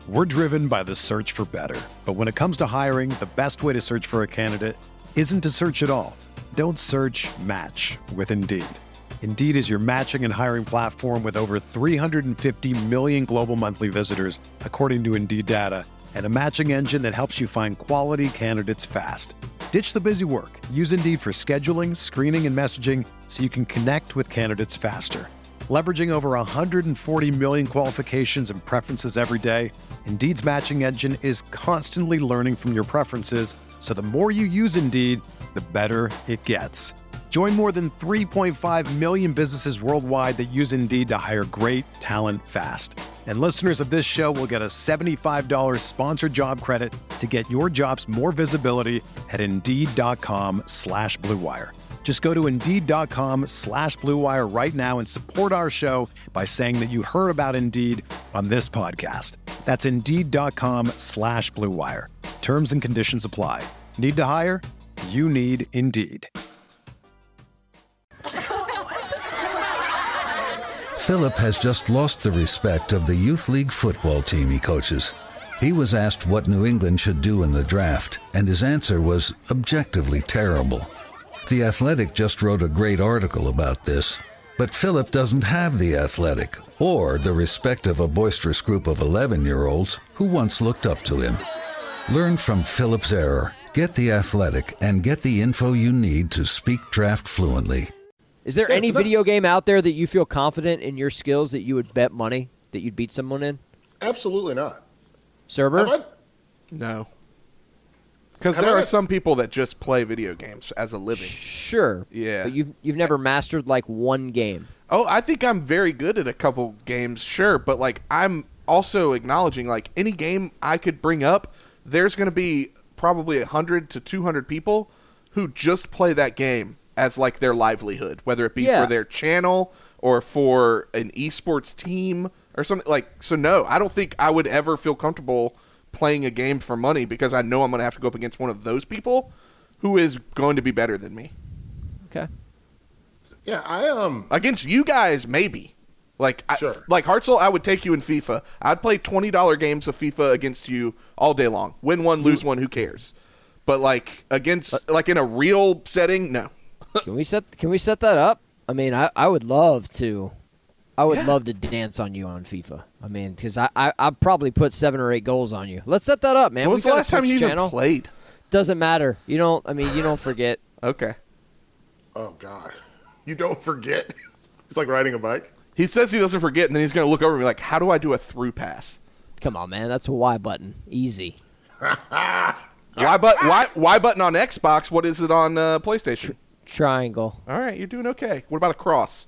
We're driven by the search for better. But when it comes to hiring, the best way to search for a candidate isn't to search at all. Don't search, match with Indeed. Indeed is your matching and hiring platform with over 350 million global monthly visitors, according to Indeed data, and a matching engine that helps you find quality candidates fast. Ditch the busy work. Use Indeed for scheduling, screening, and messaging so you can connect with candidates faster. Leveraging over 140 million qualifications and preferences every day, Indeed's matching engine is constantly learning from your preferences, so the more you use Indeed, the better it gets. Join more than 3.5 million businesses worldwide that use Indeed to hire great talent fast. And listeners of this show will get a $75 sponsored job credit to get your jobs more visibility at Indeed.com/Blue Wire. Just go to Indeed.com/Blue Wire right now and support our show by saying that you heard about Indeed on this podcast. That's Indeed.com/Blue Wire. Terms and conditions apply. Need to hire? You need Indeed. Philip has just lost the respect of the youth league football team he coaches. He was asked what New England should do in the draft, and his answer was objectively terrible. The Athletic just wrote a great article about this, but Philip doesn't have The Athletic or the respect of a boisterous group of 11-year-olds who once looked up to him. Learn from Philip's error. Get The Athletic and get the info you need to speak draft fluently. Is there any video game out there that you feel confident in your skills that you would bet money that you'd beat someone in? Absolutely not. Cerber? No. Because there are some people that just play video games as a living. Sure. Yeah. But you've never mastered like one game. Oh, I think I'm very good at a couple games, sure. But like I'm also acknowledging like any game I could bring up, there's going to be probably 100 to 200 people who just play that game as like their livelihood, whether it be for their channel or for an esports team or something like. So no, I don't think I would ever feel comfortable playing a game for money because I know I'm going to have to go up against one of those people who is going to be better than me. Okay. Yeah, against you guys maybe. Like sure. Like Hartzell, I would take you in FIFA. I'd play $20 games of FIFA against you all day long. Win one, lose one, who cares? But like against like in a real setting, no. Can we set that up? I mean, I would love to. I would love to dance on you on FIFA. I mean, because I probably put 7 or 8 goals on you. Let's set that up, man. When was the last time you even played? Doesn't matter. You don't forget. Okay. Oh God, you don't forget. It's like riding a bike. He says he doesn't forget, and then he's going to look over and be like, "How do I do a through pass?" Come on, man. That's a Y button. Easy. Y button on Xbox. What is it on PlayStation? Triangle. All right, you're doing okay. What about a cross?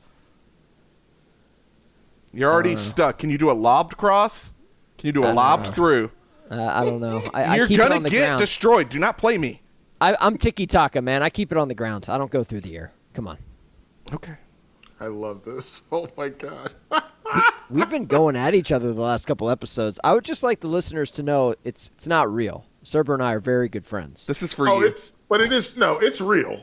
You're already stuck. Can you do a lobbed cross? Can you do a lobbed through? I don't know. You're going to get destroyed. Do not play me. I'm tiki-taka, man. I keep it on the ground. I don't go through the air. Come on. Okay. I love this. Oh, my God. We've been going at each other the last couple episodes. I would just like the listeners to know it's not real. Cerber and I are very good friends. This is for you. It's real.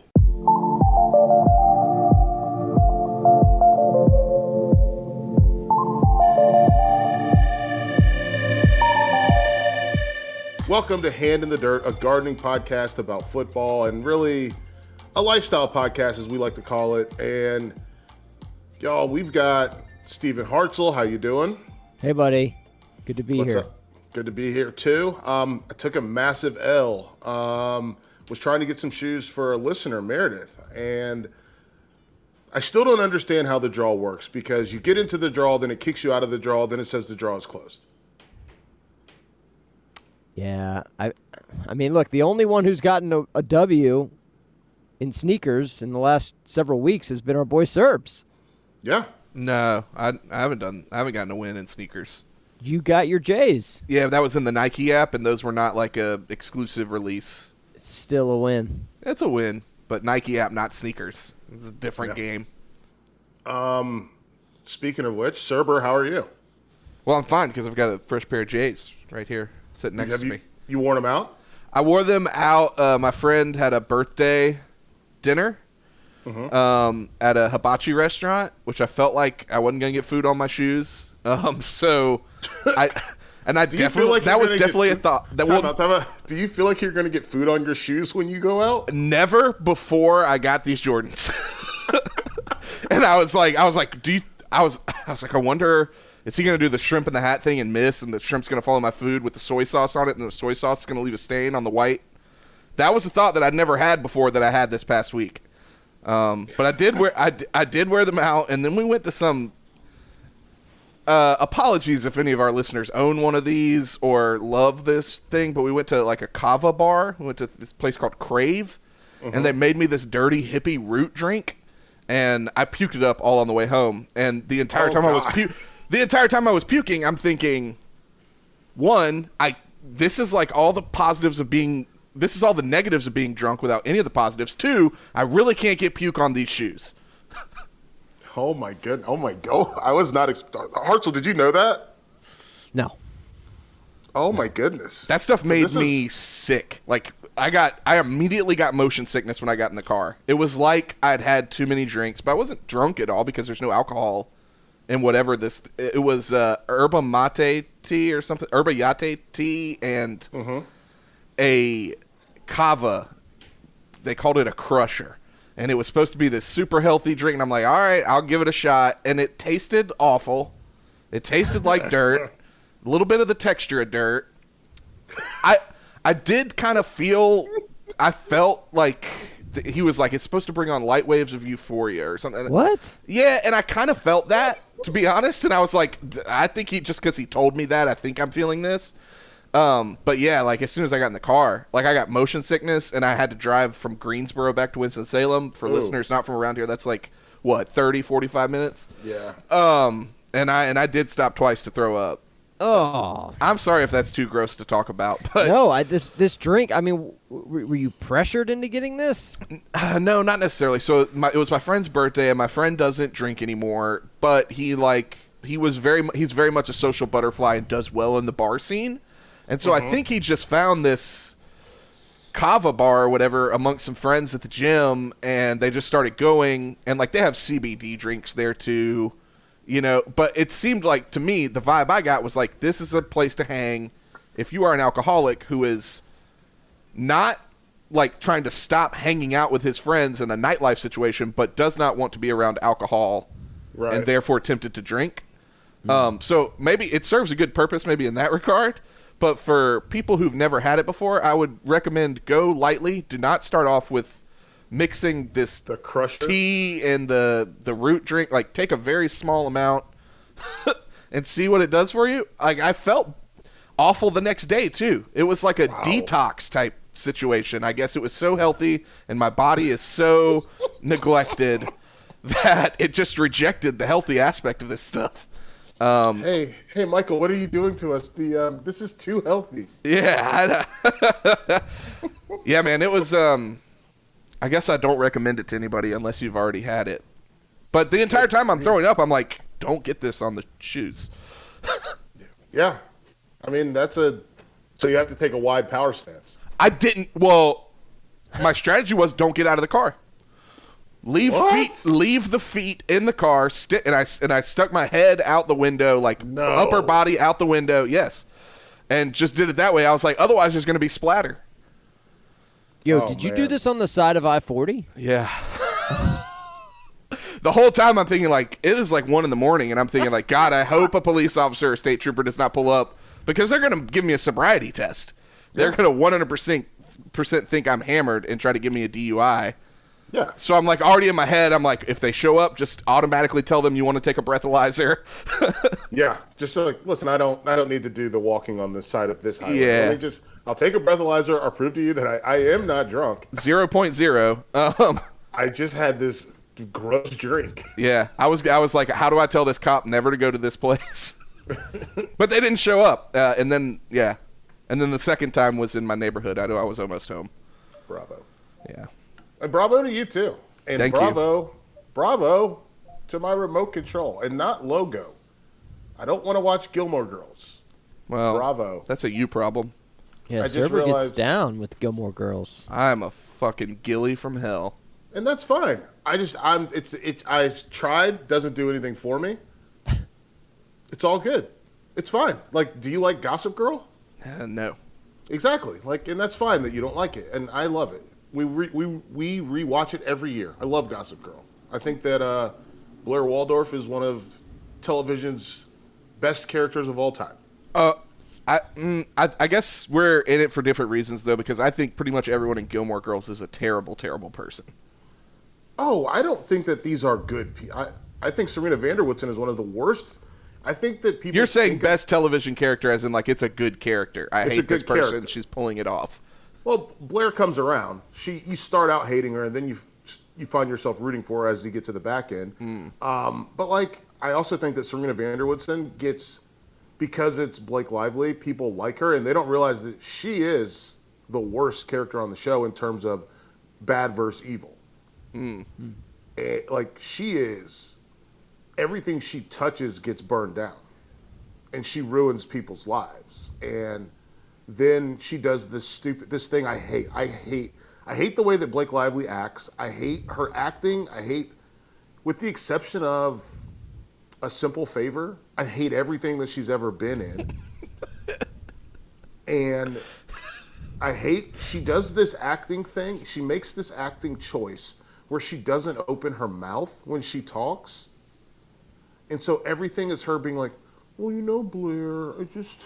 Welcome to Hand in the Dirt, a gardening podcast about football and really a lifestyle podcast, as we like to call it. And y'all, we've got Stephen Hartzell. How you doing? Hey, buddy. Good to be here. Up? Good to be here too. I took a massive L. Was trying to get some shoes for a listener, Meredith, and I still don't understand how the draw works because you get into the draw, then it kicks you out of the draw, then it says the draw is closed. Yeah, I mean, look, the only one who's gotten a W in sneakers in the last several weeks has been our boy Serbs. Yeah. No, I haven't gotten a win in sneakers. You got your J's. Yeah, that was in the Nike app, and those were not like a exclusive release. It's still a win. It's a win, but Nike app, not sneakers. It's a different game. Speaking of which, Cerber, how are you? Well, I'm fine because I've got a fresh pair of J's right here sitting next to me. You worn them out? I wore them out. My friend had a birthday dinner at a hibachi restaurant, which I felt like I wasn't going to get food on my shoes. So And I definitely that was definitely a thought. That time out. Do you feel like you're going to get food on your shoes when you go out? Never before I got these Jordans. And I was like, I wonder, is he going to do the shrimp in the hat thing and miss, and the shrimp's going to follow my food with the soy sauce on it, and the soy sauce is going to leave a stain on the white? That was a thought that I'd never had before that I had this past week. But I did wear them out, and then we went to some. Apologies if any of our listeners own one of these or love this thing, but we went to like a kava bar. We went to this place called Crave, and they made me this dirty hippie root drink, and I puked it up all on the way home. And the entire time I was puking, I'm thinking, one, this is like all the positives of being. This is all the negatives of being drunk without any of the positives. Two, I really can't get puke on these shoes. Oh my goodness! Oh my god! I was not. Hartzell, did you know that? No. Oh my goodness! That stuff made me sick. Like I immediately got motion sickness when I got in the car. It was like I'd had too many drinks, but I wasn't drunk at all because there's no alcohol in whatever this. It was yerba mate tea or something, yerba yate tea, and a kava. They called it a crusher, and it was supposed to be this super healthy drink. And I'm like, all right, I'll give it a shot. And it tasted awful. It tasted like dirt. A little bit of the texture of dirt. I did kind of feel. I felt like he was like, it's supposed to bring on light waves of euphoria or something. What? Yeah, and I kind of felt that, to be honest. And I was like, I think just because he told me that, I think I'm feeling this. But yeah, like as soon as I got in the car, like I got motion sickness and I had to drive from Greensboro back to Winston-Salem. For listeners not from around here, that's like what, 30, 45 minutes? Yeah. And I did stop twice to throw up. Oh. I'm sorry if that's too gross to talk about, but no, this drink, I mean, were you pressured into getting this? No, not necessarily. So it was my friend's birthday, and my friend doesn't drink anymore, but he's very much a social butterfly and does well in the bar scene. And so I think he just found this kava bar or whatever amongst some friends at the gym, and they just started going, and like they have CBD drinks there too, you know. But it seemed like, to me, the vibe I got was like, this is a place to hang if you are an alcoholic who is not like trying to stop hanging out with his friends in a nightlife situation, but does not want to be around alcohol, right, and therefore tempted to drink. So maybe it serves a good purpose, maybe in that regard. But for people who've never had it before, I would recommend go lightly. Do not start off with mixing the tea and the root drink. Like, take a very small amount and see what it does for you. Like, I felt awful the next day too. It was like a detox type situation. I guess it was so healthy and my body is so neglected that it just rejected the healthy aspect of this stuff. Hey, Michael, what are you doing to us? This is too healthy. Yeah, yeah, man. It was. I guess I don't recommend it to anybody unless you've already had it. But the entire time I'm throwing up, I'm like, don't get this on the shoes. Yeah, I mean so you have to take a wide power stance. I didn't. Well, my strategy was don't get out of the car. Leave the feet in the car, and I stuck my head out the window, like upper body out the window, yes, and just did it that way. I was like, otherwise there's going to be splatter. Yo, did you do this on the side of I-40? Yeah. The whole time I'm thinking, like, it is like 1 a.m, and I'm thinking, like, God, I hope a police officer or state trooper does not pull up, because they're going to give me a sobriety test. They're going to 100% think I'm hammered and try to give me a DUI. Yeah. So I'm like already in my head. I'm like, if they show up, just automatically tell them you want to take a breathalyzer. Yeah. Just like, listen, I don't need to do the walking on the side of this highway. Yeah. I'll take a breathalyzer. I'll prove to you that I am not drunk. 0.0. I just had this gross drink. Yeah. I was like, how do I tell this cop never to go to this place? But they didn't show up. And then the second time was in my neighborhood. I was almost home. Bravo. Yeah. And bravo to you, too. And Thank you. Bravo to my remote control and not logo. I don't want to watch Gilmore Girls. Well, bravo. That's a you problem. Yeah, server gets down with Gilmore Girls. I'm a fucking gilly from hell. And that's fine. I tried, doesn't do anything for me. It's all good. It's fine. Like, do you like Gossip Girl? No. Exactly. Like, and that's fine that you don't like it, and I love it. We rewatch it every year. I love Gossip Girl. I think that Blair Waldorf is one of television's best characters of all time. I guess we're in it for different reasons, though, because I think pretty much everyone in Gilmore Girls is a terrible, terrible person. Oh, I don't think that these are good people. I think Serena van der Woodsen is one of the worst. I think that people... You're saying best television character as in, like, it's a good character. I hate this person. Character. She's pulling it off. Well, Blair comes around. You start out hating her, and then you find yourself rooting for her as you get to the back end. But, like, I also think that Serena van der Woodsen gets... Because it's Blake Lively, people like her, and they don't realize that she is the worst character on the show in terms of bad versus evil. Like, she is... Everything she touches gets burned down, and she ruins people's lives. And then she does this thing I hate. I hate the way that Blake Lively acts. I hate her acting. With the exception of A Simple Favor, I hate everything that she's ever been in. And she does this acting thing. She makes this acting choice where she doesn't open her mouth when she talks. And so everything is her being like, well, Blair,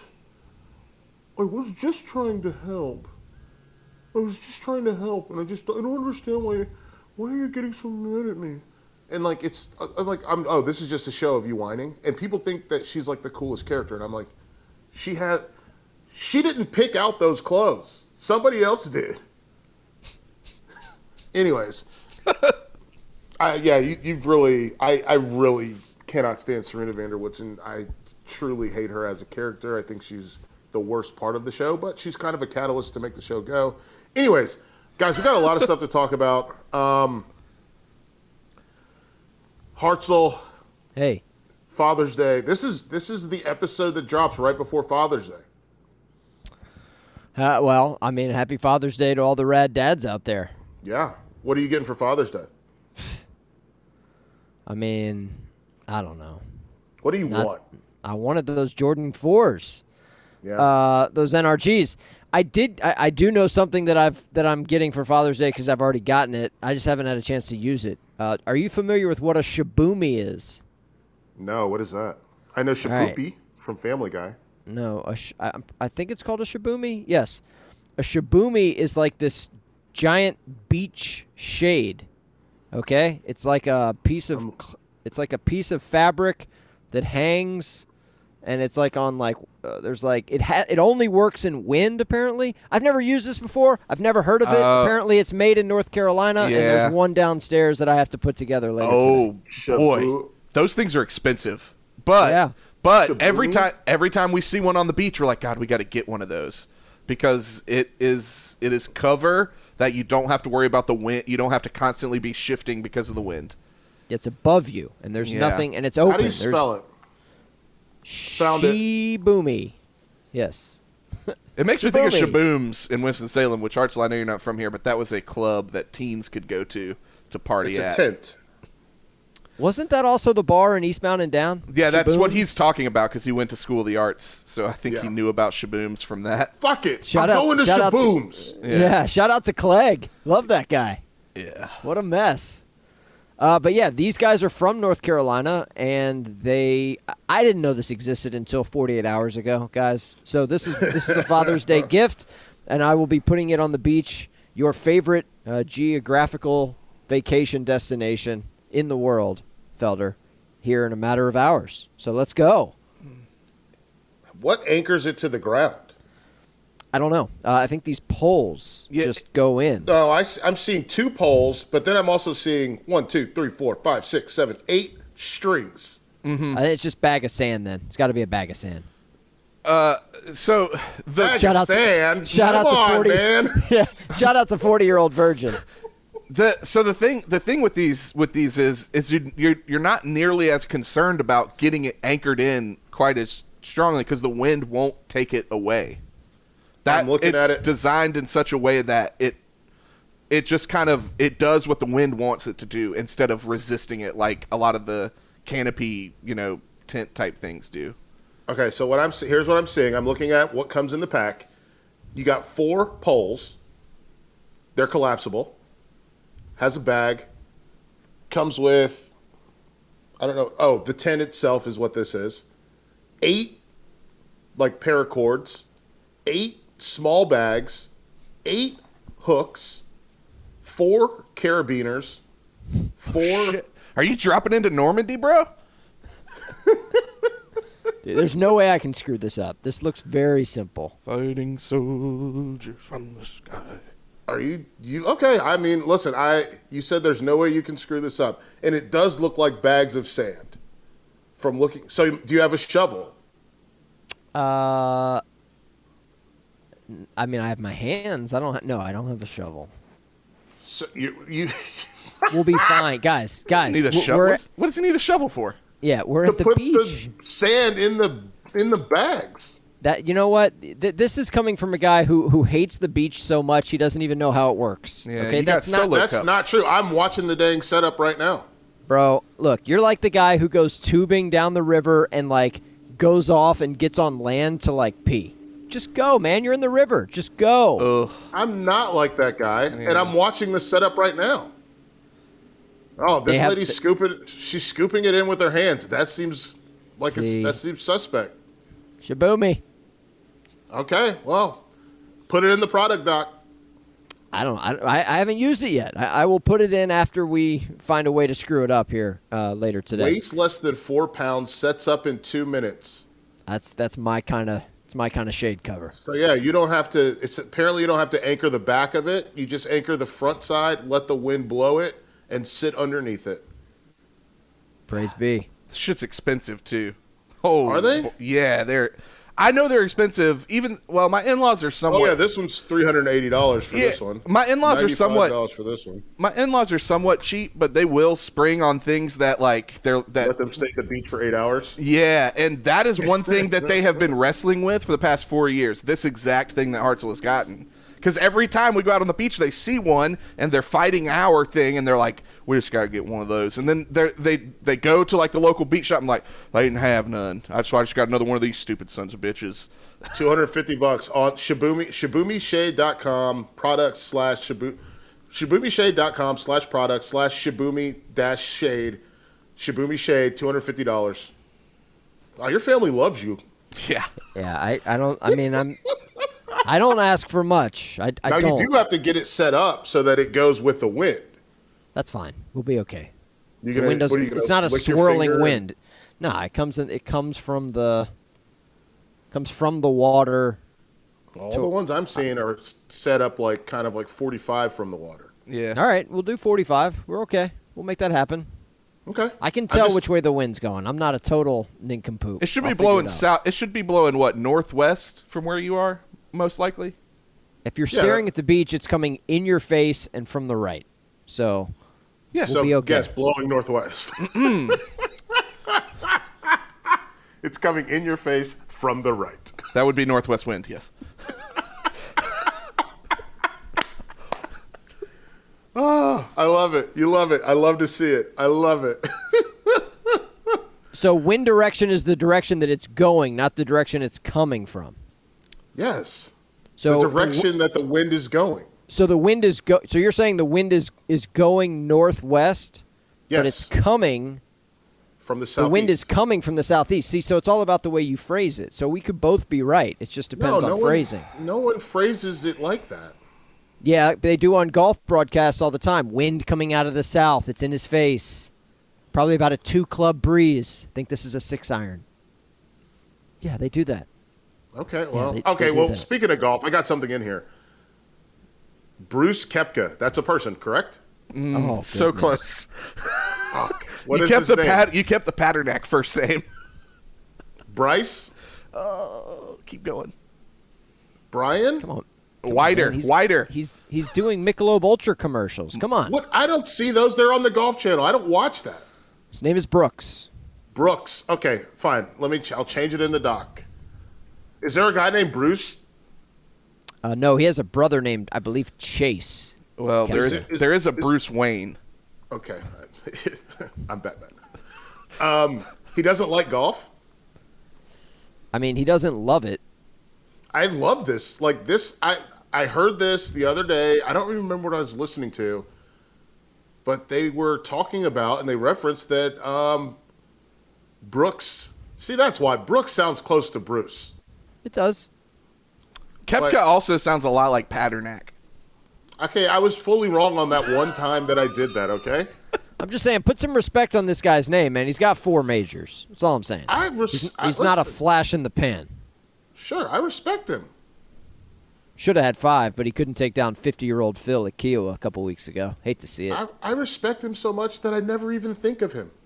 I was just trying to help. And I don't understand why are you getting so mad at me? And like, this is just a show of you whining. And people think that she's like the coolest character. And I'm like, she didn't pick out those clothes. Somebody else did. Anyways, I really cannot stand Serena van der Woodsen. I truly hate her as a character. I think she's the worst part of the show, but she's kind of a catalyst to make the show go. Anyways, guys, we got a lot of stuff to talk about. Hartzell. Hey. Father's Day. This is the episode that drops right before Father's Day. Well, I mean, happy Father's Day to all the rad dads out there. Yeah. What are you getting for Father's Day? I mean, I don't know. What do you want? I wanted those Jordan 4s. Yeah. Those NRGs. I do know something that I'm getting for Father's Day because I've already gotten it. I just haven't had a chance to use it. Are you familiar with what a Shibumi is? No, what is that? I know Shaboopy from Family Guy. No, I think it's called a Shibumi. Yes. A Shibumi is like this giant beach shade. Okay? It's like a piece of fabric that hangs, and it's like on like there's like it only works in wind apparently. I've never used this before. I've never heard of it. Apparently it's made in North Carolina, and there's one downstairs that I have to put together later. Oh boy. Those things are expensive. But every time we see one on the beach, we're like, God, we got to get one of those because it is cover that you don't have to worry about the wind. You don't have to constantly be shifting because of the wind. It's above you, and there's nothing, and it's open. How do you spell it? Found Shibumi. Yes. It makes me think of Shabooms in Winston-Salem, which, Hartzell, I know you're not from here, but that was a club that teens could go to party at. It's a tent. Wasn't that also the bar in Eastbound and Down? Yeah, that's what he's talking about because he went to School of the Arts, so I think he knew about Shabooms from that. Fuck it. I'm going to Shabooms. Yeah, shout out to Clegg. Love that guy. Yeah. What a mess. But yeah, these guys are from North Carolina, and I didn't know this existed until 48 hours ago, guys. So this is a Father's Day gift, and I will be putting it on the beach, your favorite geographical vacation destination in the world, Felder, here in a matter of hours. So let's go. What anchors it to the ground? I don't know. I think these poles just go in. No, I'm seeing 2 poles, but then I'm also seeing 1, 2, 3, 4, 5, 6, 7, 8 strings. Mm-hmm. It's just bag of sand then. It's got to be a bag of sand. So the bag of sand. Shout out to 40, man. Yeah, shout out to 40-year-old virgin. The thing with these is you're not nearly as concerned about getting it anchored in quite as strongly because the wind won't take it away. I'm looking at it. Designed in such a way that it just kind of it does what the wind wants it to do instead of resisting it like a lot of the canopy tent type things do. Okay, so here's what I'm seeing. I'm looking at what comes in the pack. You got 4 poles. They're collapsible. Has a bag. Comes with, I don't know. Oh, the tent itself is what this is. 8 like paracords. 8 small bags. 8 hooks. 4 carabiners. 4. Shit. Are you dropping into Normandy, bro? Dude, there's no way I can screw this up. This looks very simple. Fighting soldiers from the sky. Are you okay? I mean, listen, you said there's no way you can screw this up, and it does look like bags of sand. From looking, so do you have a shovel? I mean, I have my hands. I don't have a shovel. So you We'll be fine, guys. Need a shovel? What does he need a shovel for? Yeah, we're to at the put beach. the sand in the bags. That, you know what? This is coming from a guy who hates the beach so much he doesn't even know how it works. Yeah, okay, you got that's not solo That's cups. not true. I'm watching the dang setup right now. Bro, look, you're like the guy who goes tubing down the river and like goes off and gets on land to like pee. Just go, man. You're in the river. Just go. Ugh. I'm not like that guy, and I'm watching the setup right now. Oh, this lady's scooping. She's scooping it in with her hands. That seems like that seems suspect. Shibumi. Okay, well, put it in the product doc. I haven't used it yet. I will put it in after we find a way to screw it up here later today. Weighs less than 4 pounds. Sets up in 2 minutes. That's my kind of shade cover. So yeah, you don't have to. Apparently you don't have to anchor the back of it. You just anchor the front side, let the wind blow it, and sit underneath it. Praise be. This shit's expensive too. Oh, Are they? Yeah, I know they're expensive. My in-laws are somewhat. Oh yeah, this one's $380 for this one. My in-laws are somewhat. $95 for this one. My in-laws are somewhat cheap, but they will spring on things that like Let them stay at the beach for 8 hours. Yeah, and that is one thing that they have been wrestling with for the past 4 years. This exact thing that Hartzell has gotten. Because every time we go out on the beach, they see one, and they're fighting our thing, and they're like, we just got to get one of those. And then they go to, like, the local beach shop, and like, they didn't have none. I just got another one of these stupid sons of bitches. $250 on ShibumiShade.com, product / Shibu, ShibumiShade.com/product / Shibumi-Shade. Shibumi Shade, $250. Oh, your family loves you. Yeah. Yeah, I don't ask for much. I Now don't. you do have to get it set up so that it goes with the wind. That's fine. We'll be okay. The wind doesn't. It's not a swirling wind. No, it comes from the water. All the ones I'm seeing are set up like kind of like 45 from the water. Yeah. All right, we'll do 45. We're okay. We'll make that happen. Okay. I can tell which way the wind's going. I'm not a total nincompoop. It should be I'll blowing figure it out. south. It should be blowing what, northwest from where you are, most likely. If you're staring at the beach, it's coming in your face and from the right. So Yeah. we'll be okay. Yes, blowing northwest. It's coming in your face from the right. That would be northwest wind. Yes. Oh, I love it. You love it. I love to see it. I love it. So wind direction is the direction that it's going, not the direction it's coming from. Yes. So the direction that the wind is going. So the wind is so you're saying the wind is going northwest, Yes. but it's coming From the southeast. the wind is coming from the southeast. See, so it's all about the way you phrase it. So we could both be right. It just depends on phrasing. No one phrases it like that. Yeah, they do on golf broadcasts all the time. Wind coming out of the south. It's in his face. Probably about a 2-club breeze. Think this is a 6-iron. Yeah, they do that. Okay, well, they do that. Speaking of golf, I got something in here. Bruce Koepka. That's a person, correct? Oh, So goodness. close. Fuck. What You is kept his the name? You kept the Paternak first name. Bryce? Keep going. Brian? Come on. Wider. Man, Wider. He's doing Michelob Ultra commercials. Come on. What? I don't see those. They're on the Golf Channel. I don't watch that. His name is Brooks. Brooks. Okay, fine. I'll change it in the doc. Is there a guy named Bruce? No, he has a brother named, I believe, Chase. Well, Okay. there is a Bruce Wayne. Okay. I'm Batman. He doesn't like golf? I mean, he doesn't love it. I love this. Like this, I heard this the other day. I don't even remember what I was listening to, but they were talking about and they referenced that Brooks. See, that's why Brooks sounds close to Bruce. It does. Koepka also sounds a lot like Paternak. Okay, I was fully wrong on that one time that I did that. Okay. I'm just saying, put some respect on this guy's name, man. He's got 4 majors. That's all I'm saying. He's not a flash in the pan. Sure, I respect him. Should have had 5, but he couldn't take down 50-year-old Phil at Kiowa a couple weeks ago. Hate to see it. I respect him so much that I never even think of him.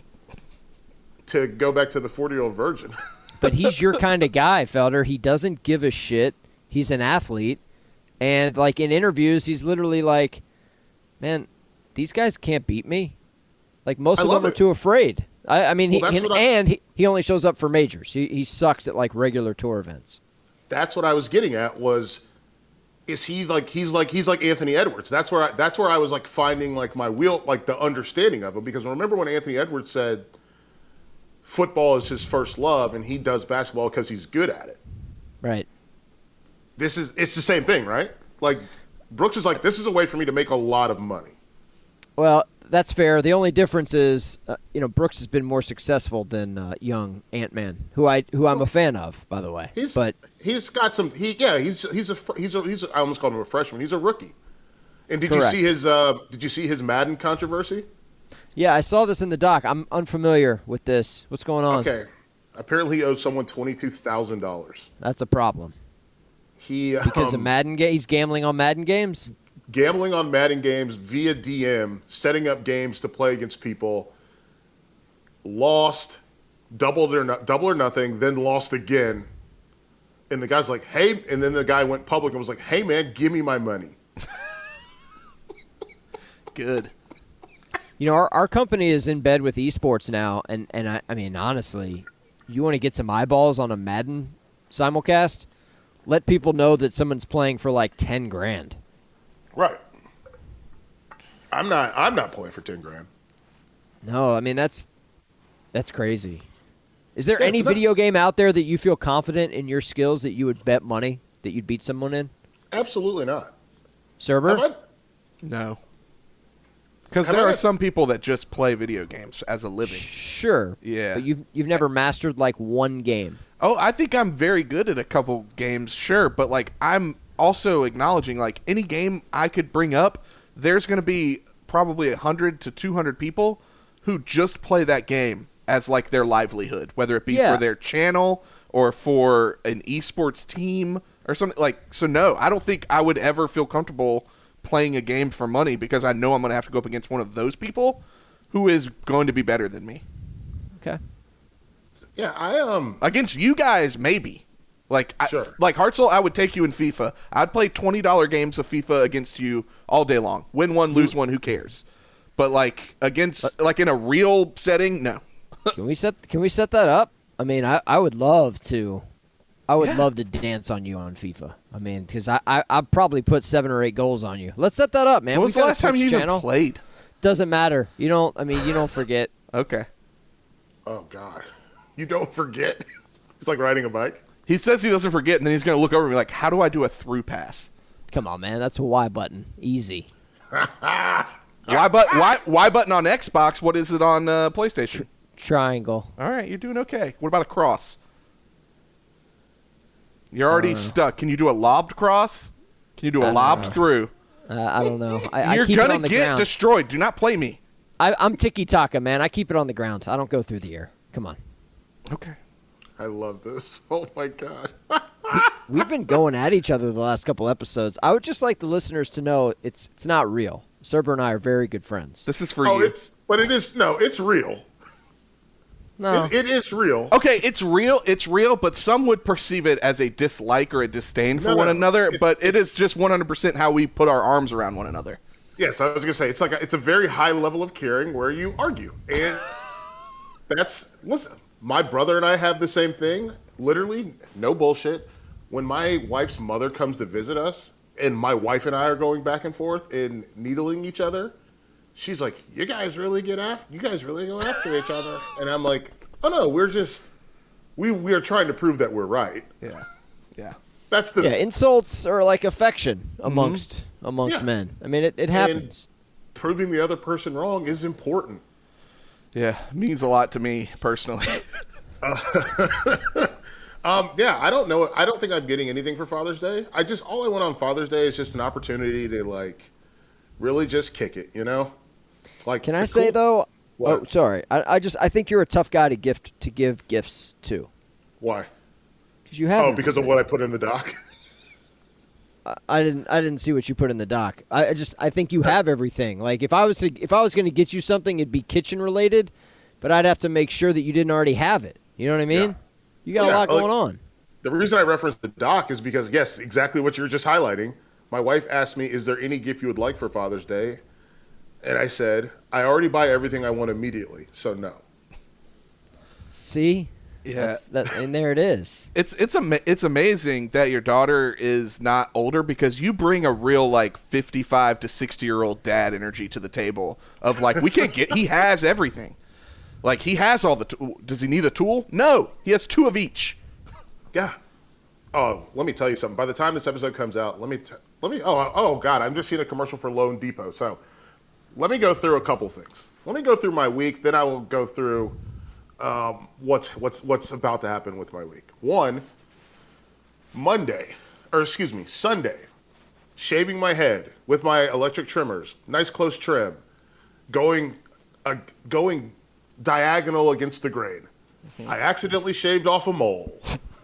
To go back to the 40-year-old virgin. But he's your kind of guy, Felder. He doesn't give a shit. He's an athlete. And, like, in interviews, he's literally like, man, these guys can't beat me. Like, most of them are too afraid. I mean, he only shows up for majors. He sucks at, like, regular tour events. That's what I was getting at was, is he like, he's like Anthony Edwards. That's where I was, like, finding, like, my wheel, like, the understanding of him. Because remember when Anthony Edwards said football is his first love and he does basketball because he's good at it. Right. It's the same thing, right? Like, Brooks is like, this is a way for me to make a lot of money. Well, that's fair. The only difference is, Brooks has been more successful than young Ant-Man, who I'm a fan of, by the way. He's got some. He's I almost called him a freshman. He's a rookie. And did you see his Madden controversy? Yeah, I saw this in the doc. I'm unfamiliar with this. What's going on? Okay, apparently he owes someone $22,000. That's a problem. Because of Madden he's gambling on Madden games? Gambling on Madden games via DM, setting up games to play against people, lost, double or nothing, then lost again. And the guy's like, hey, and then the guy went public and was like, hey, man, give me my money. Good. Our company is in bed with esports now, and I mean, honestly, you want to get some eyeballs on a Madden simulcast? Let people know that someone's playing for like $10,000. Right. I'm not playing for $10,000. No, I mean that's crazy. Is there any video game out there that you feel confident in your skills that you would bet money that you'd beat someone in? Absolutely not. Cerber? No. Because there are some people that just play video games as a living. Sure. Yeah. But you've never mastered like one game. Oh, I think I'm very good at a couple games, sure, but like I'm also acknowledging like any game I could bring up, there's going to be probably 100 to 200 people who just play that game as like their livelihood, whether it be for their channel or for an esports team or something like. So no, I don't think I would ever feel comfortable playing a game for money because I know I'm going to have to go up against one of those people who is going to be better than me. Okay. Yeah, against you guys, maybe. Like, sure. Like Hartzell, I would take you in FIFA. I'd play $20 games of FIFA against you all day long. Win one, lose one, who cares? But like against, like in a real setting, no. Can we set that up? I mean, I would love to. I would love to dance on you on FIFA. I mean, because I probably put 7 or 8 goals on you. Let's set that up, man. When was the last time you even played? Doesn't matter. You don't forget. Okay. Oh God. You don't forget. It's like riding a bike. He says he doesn't forget, and then he's going to look over and be like, how do I do a through pass? Come on, man. That's a Y button. Easy. Y button on Xbox. What is it on PlayStation? Triangle. All right, you're doing okay. What about a cross? You're already stuck. Can you do a lobbed cross? Can you do a lobbed through? I don't know. You're going to get destroyed. Do not play me. I'm tiki-taka, man. I keep it on the ground. I don't go through the air. Come on. Okay. I love this. Oh, my God. We've been going at each other the last couple episodes. I would just like the listeners to know it's not real. Cerber and I are very good friends. This is for you. It's real. No. It is real. Okay, it's real, but some would perceive it as a dislike or a disdain for one another, but it is just 100% how we put our arms around one another. Yes, I was going to say, it's a very high level of caring where you argue. And listen, my brother and I have the same thing. Literally, no bullshit. When my wife's mother comes to visit us, and my wife and I are going back and forth and needling each other, she's like, you guys really go after each other? And I'm like, oh no, we're just we are trying to prove that we're right. Yeah. Yeah. That's the insults are like affection amongst Yeah. men. I mean, it happens. And proving the other person wrong is important. Yeah, it means a lot to me personally. Yeah, I don't know. I don't think I'm getting anything for Father's Day. All I want on Father's Day is just an opportunity to like really just kick it, you know? Like, Can I say though? What? Oh, sorry. I think you're a tough guy to give gifts to. Why? Because you have. Oh, because of what I put in the doc. I didn't see what you put in the doc. I think you have everything. Like if I was going to get you something, it'd be kitchen related, but I'd have to make sure that you didn't already have it. You know what I mean? Yeah. You got a lot going on. The reason I referenced the doc is because, yes, exactly what you were just highlighting. My wife asked me, is there any gift you would like for Father's Day? And I said, I already buy everything I want immediately, so no. See? Yeah. And there it is. It's amazing that your daughter is not older because you bring a real like 55 to 60-year-old dad energy to the table of like he has everything. Like he has all the does he need a tool? No, he has 2 of each. Yeah. Oh, let me tell you something. By the time this episode comes out, oh God, I'm just seeing a commercial for Loan Depot. So let me go through a couple things. Let me go through my week, then I will go through what's about to happen with my week. Sunday, shaving my head with my electric trimmers, nice close trim, going diagonal against the grain. I accidentally shaved off a mole.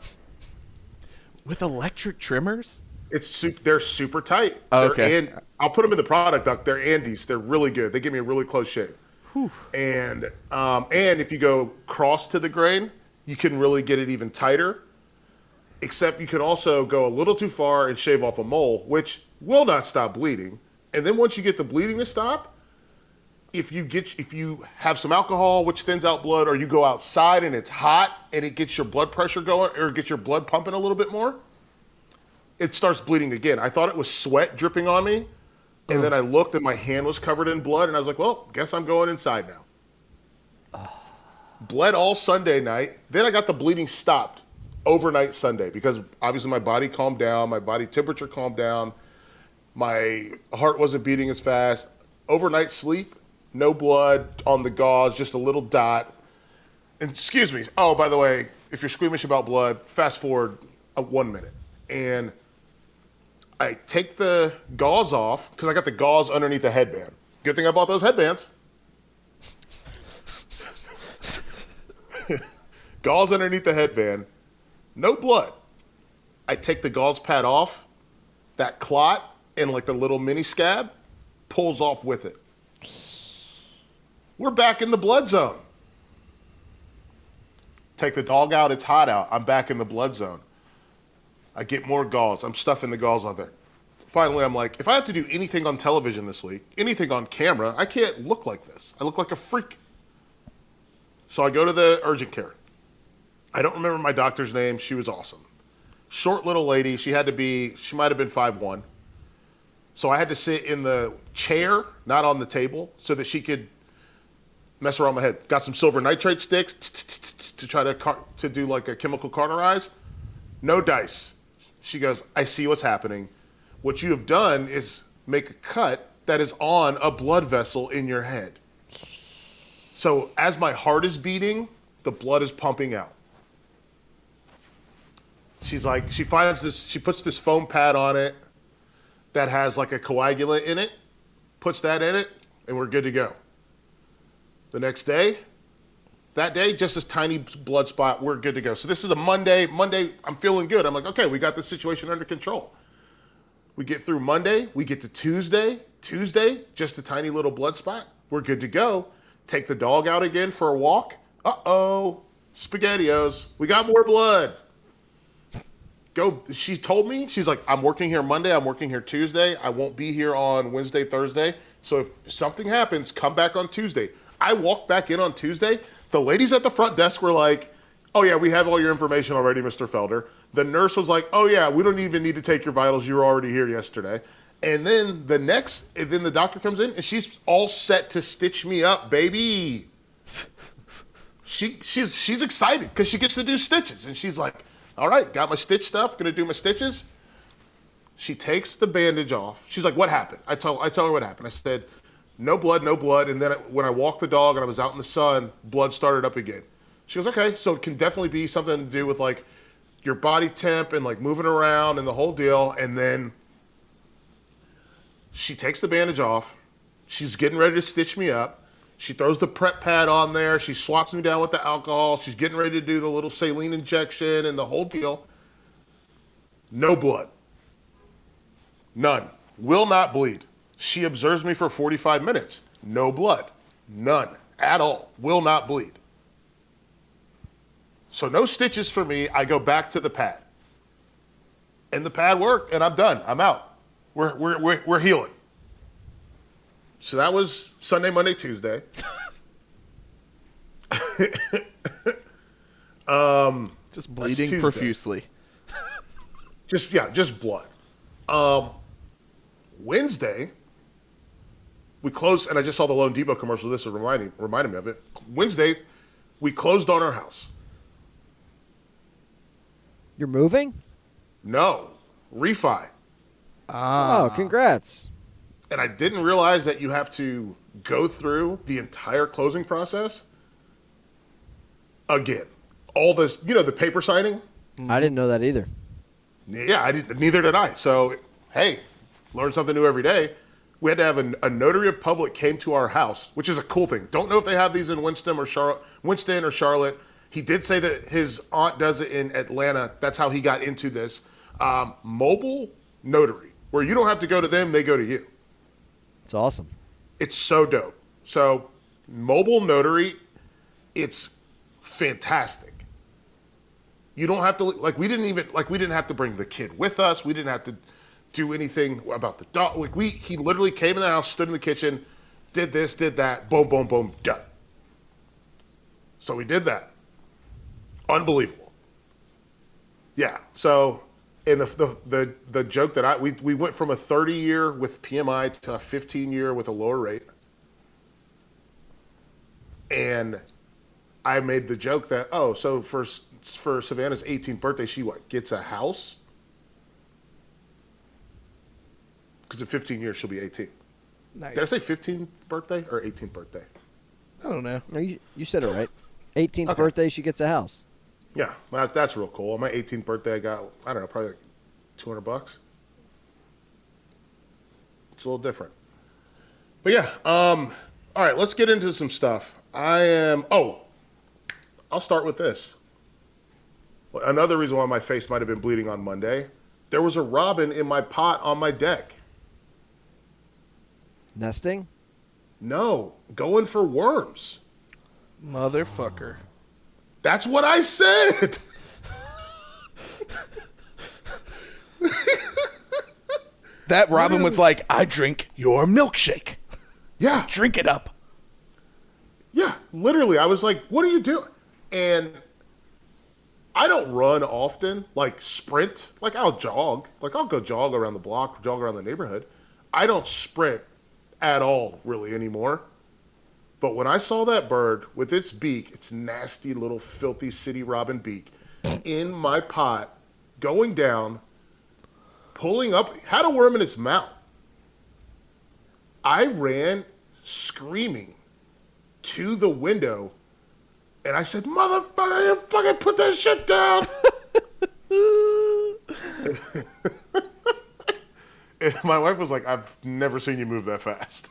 With electric trimmers? They're super tight. Oh, okay. And I'll put them in the product doc. They're Andes. They're really good. They give me a really close shave. Whew. And if you go cross to the grain, you can really get it even tighter. Except you can also go a little too far and shave off a mole, which will not stop bleeding. And then once you get the bleeding to stop, if you have some alcohol, which thins out blood, or you go outside and it's hot and it gets your blood pressure going or gets your blood pumping a little bit more, it starts bleeding again. I thought it was sweat dripping on me. And then I looked and my hand was covered in blood and I was like, well, guess I'm going inside now. Bled all Sunday night. Then I got the bleeding stopped overnight Sunday because obviously my body calmed down. My body temperature calmed down. My heart wasn't beating as fast. Overnight sleep, no blood on the gauze, just a little dot. And excuse me. Oh, by the way, if you're squeamish about blood, fast forward 1 minute. And I take the gauze off because I got the gauze underneath the headband. Good thing I bought those headbands. Gauze underneath the headband. No blood. I take the gauze pad off. That clot and like the little mini scab pulls off with it. We're back in the blood zone. Take the dog out. It's hot out. I'm back in the blood zone. I get more gauze. I'm stuffing the gauze on there. Finally, I'm like, if I have to do anything on television this week, anything on camera, I can't look like this. I look like a freak. So I go to the urgent care. I don't remember my doctor's name. She was awesome. Short little lady. She might have been 5'1". So I had to sit in the chair, not on the table, so that she could mess around my head. Got some silver nitrate sticks to try to do like a chemical cauterize. No dice. She goes, I see what's happening. What you have done is make a cut that is on a blood vessel in your head. So as my heart is beating, the blood is pumping out. She's like, she puts this foam pad on it that has like a coagulant in it, puts that in it, and we're good to go. The next day, just this tiny blood spot, we're good to go. So this is a Monday. Monday, I'm feeling good. I'm like, okay, we got this situation under control. We get through Monday, we get to Tuesday, just a tiny little blood spot. We're good to go. Take the dog out again for a walk. Uh-oh, SpaghettiOs. We got more blood. She told me, she's like, I'm working here Monday, I'm working here Tuesday. I won't be here on Wednesday, Thursday. So if something happens, come back on Tuesday. I walked back in on Tuesday. The ladies at the front desk were like, oh yeah, we have all your information already, Mr. Felder. The nurse was like, oh yeah, we don't even need to take your vitals. You were already here yesterday. And then then the doctor comes in and she's all set to stitch me up, baby. she's excited because she gets to do stitches, and she's like, all right, got my stitch stuff, gonna do my stitches. She takes the bandage off. She's like, what happened? I tell her what happened. I said, no blood. And then when I walked the dog and I was out in the sun, blood started up again. She goes, okay, so it can definitely be something to do with like your body temp and like moving around and the whole deal. And then she takes the bandage off. She's getting ready to stitch me up. She throws the prep pad on there. She swaps me down with the alcohol. She's getting ready to do the little saline injection and the whole deal. No blood. None. Will not bleed. She observes me for 45 minutes. No blood. None. At all. Will not bleed. So no stitches for me. I go back to the pad. And the pad worked, and I'm done. I'm out. We're healing. So that was Sunday, Monday, Tuesday. Just bleeding profusely. Just blood. Wednesday, we closed, and I just saw the Lone Depot commercial. This is reminding me of it. Wednesday, we closed on our house. You're moving? No, refi. Oh, congrats. And I didn't realize that you have to go through the entire closing process again. All this, the paper signing. I didn't know that either. Yeah, neither did I. So, hey, learn something new every day. We had to have a notary of public came to our house, which is a cool thing. Don't know if they have these in Winston or Charlotte. He did say that his aunt does it in Atlanta. That's how he got into this. Mobile notary, where you don't have to go to them, they go to you. It's awesome. It's so dope. So, mobile notary, it's fantastic. You don't have to, we didn't have to bring the kid with us. We didn't have to do anything about the dog. He literally came in the house, stood in the kitchen, did this, did that, boom, boom, boom, done. So we did that. Unbelievable. Yeah. So, and the joke that we went from a 30-year with PMI to a 15-year with a lower rate. And I made the joke that, so for Savannah's 18th birthday, she gets a house? Because in 15 years, she'll be 18. Nice. Did I say 15th birthday or 18th birthday? I don't know. No, you said it right. 18th Okay. birthday, she gets a house. Yeah, that's real cool. On my 18th birthday, I got, I don't know, probably like $200. It's a little different. But yeah, all right, let's get into some stuff. I'll start with this. Another reason why my face might have been bleeding on Monday, there was a robin in my pot on my deck. Nesting? No, going for worms. Motherfucker. That's what I said. That robin was like, I drink your milkshake. Yeah. Drink it up. Yeah, literally. I was like, what are you doing? And I don't run often, like sprint. Like I'll jog. Like I'll go jog around the block, jog around the neighborhood. I don't sprint at all really anymore. But when I saw that bird with its beak, its nasty little filthy city robin beak, in my pot, going down, pulling up, had a worm in its mouth. I ran screaming to the window, and I said, motherfucker, you fucking put that shit down. And my wife was like, I've never seen you move that fast.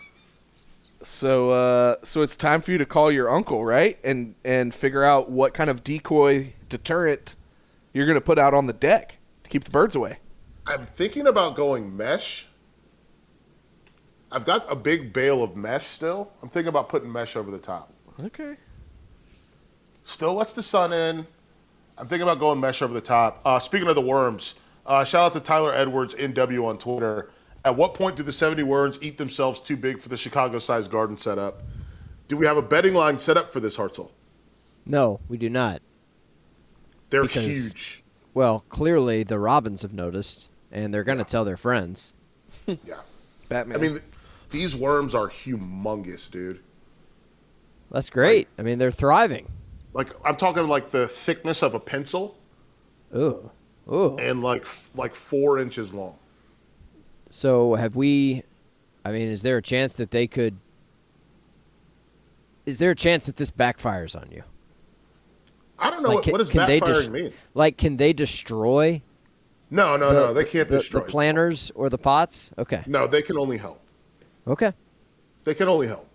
So it's time for you to call your uncle, right? And figure out what kind of decoy deterrent you're going to put out on the deck to keep the birds away. I'm thinking about going mesh. I've got a big bale of mesh still. I'm thinking about putting mesh over the top. Okay. Still lets the sun in. I'm thinking about going mesh over the top. Speaking of the worms, shout out to Tyler Edwards, NW on Twitter. At what point do the 70 worms eat themselves too big for the Chicago-sized garden setup? Do we have a betting line set up for this, Hartzell? No, we do not. They're Because- huge. Well, clearly the Robins have noticed, and they're going to tell their friends. Yeah. Batman. I mean, these worms are humongous, dude. That's great. I mean, they're thriving. Like I'm talking like the thickness of a pencil. Ooh. Ooh. And like 4 inches long. So have we? I mean, is there a chance that they could? Is there a chance that this backfires on you? I don't know Like, what does backfiring mean. Like, can they destroy? No, they can't destroy the planters or the pots. Okay. No, they can only help. Okay. They can only help.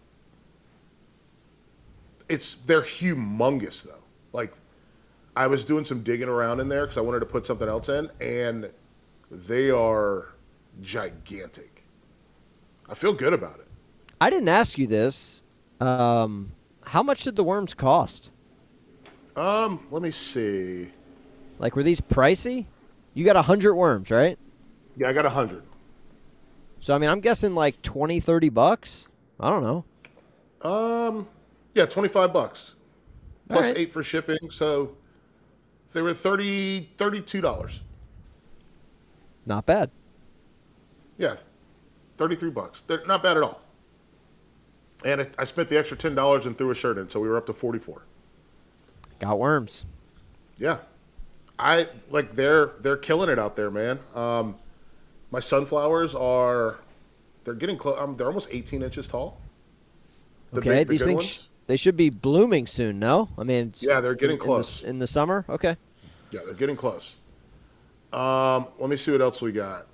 They're humongous though. Like, I was doing some digging around in there because I wanted to put something else in, and they are gigantic. I feel good about it. I didn't ask you this. How much did the worms cost? Let me see. Like, were these pricey? You got 100 worms, right? Yeah, I got 100. So, I mean, I'm guessing like $20-$30. I don't know. Yeah, $25 plus right. $8 for shipping. So they were $32. Not bad. Yeah, $33. They're not bad at all. And I spent the extra $10 and threw a shirt in, so we were up to 44. Got worms. Yeah, they're killing it out there, man. My sunflowers they're getting close. They're almost 18 inches tall. Okay, these things they should be blooming soon. No, I mean yeah, they're getting close in the summer. Okay. Yeah, they're getting close. Let me see what else we got.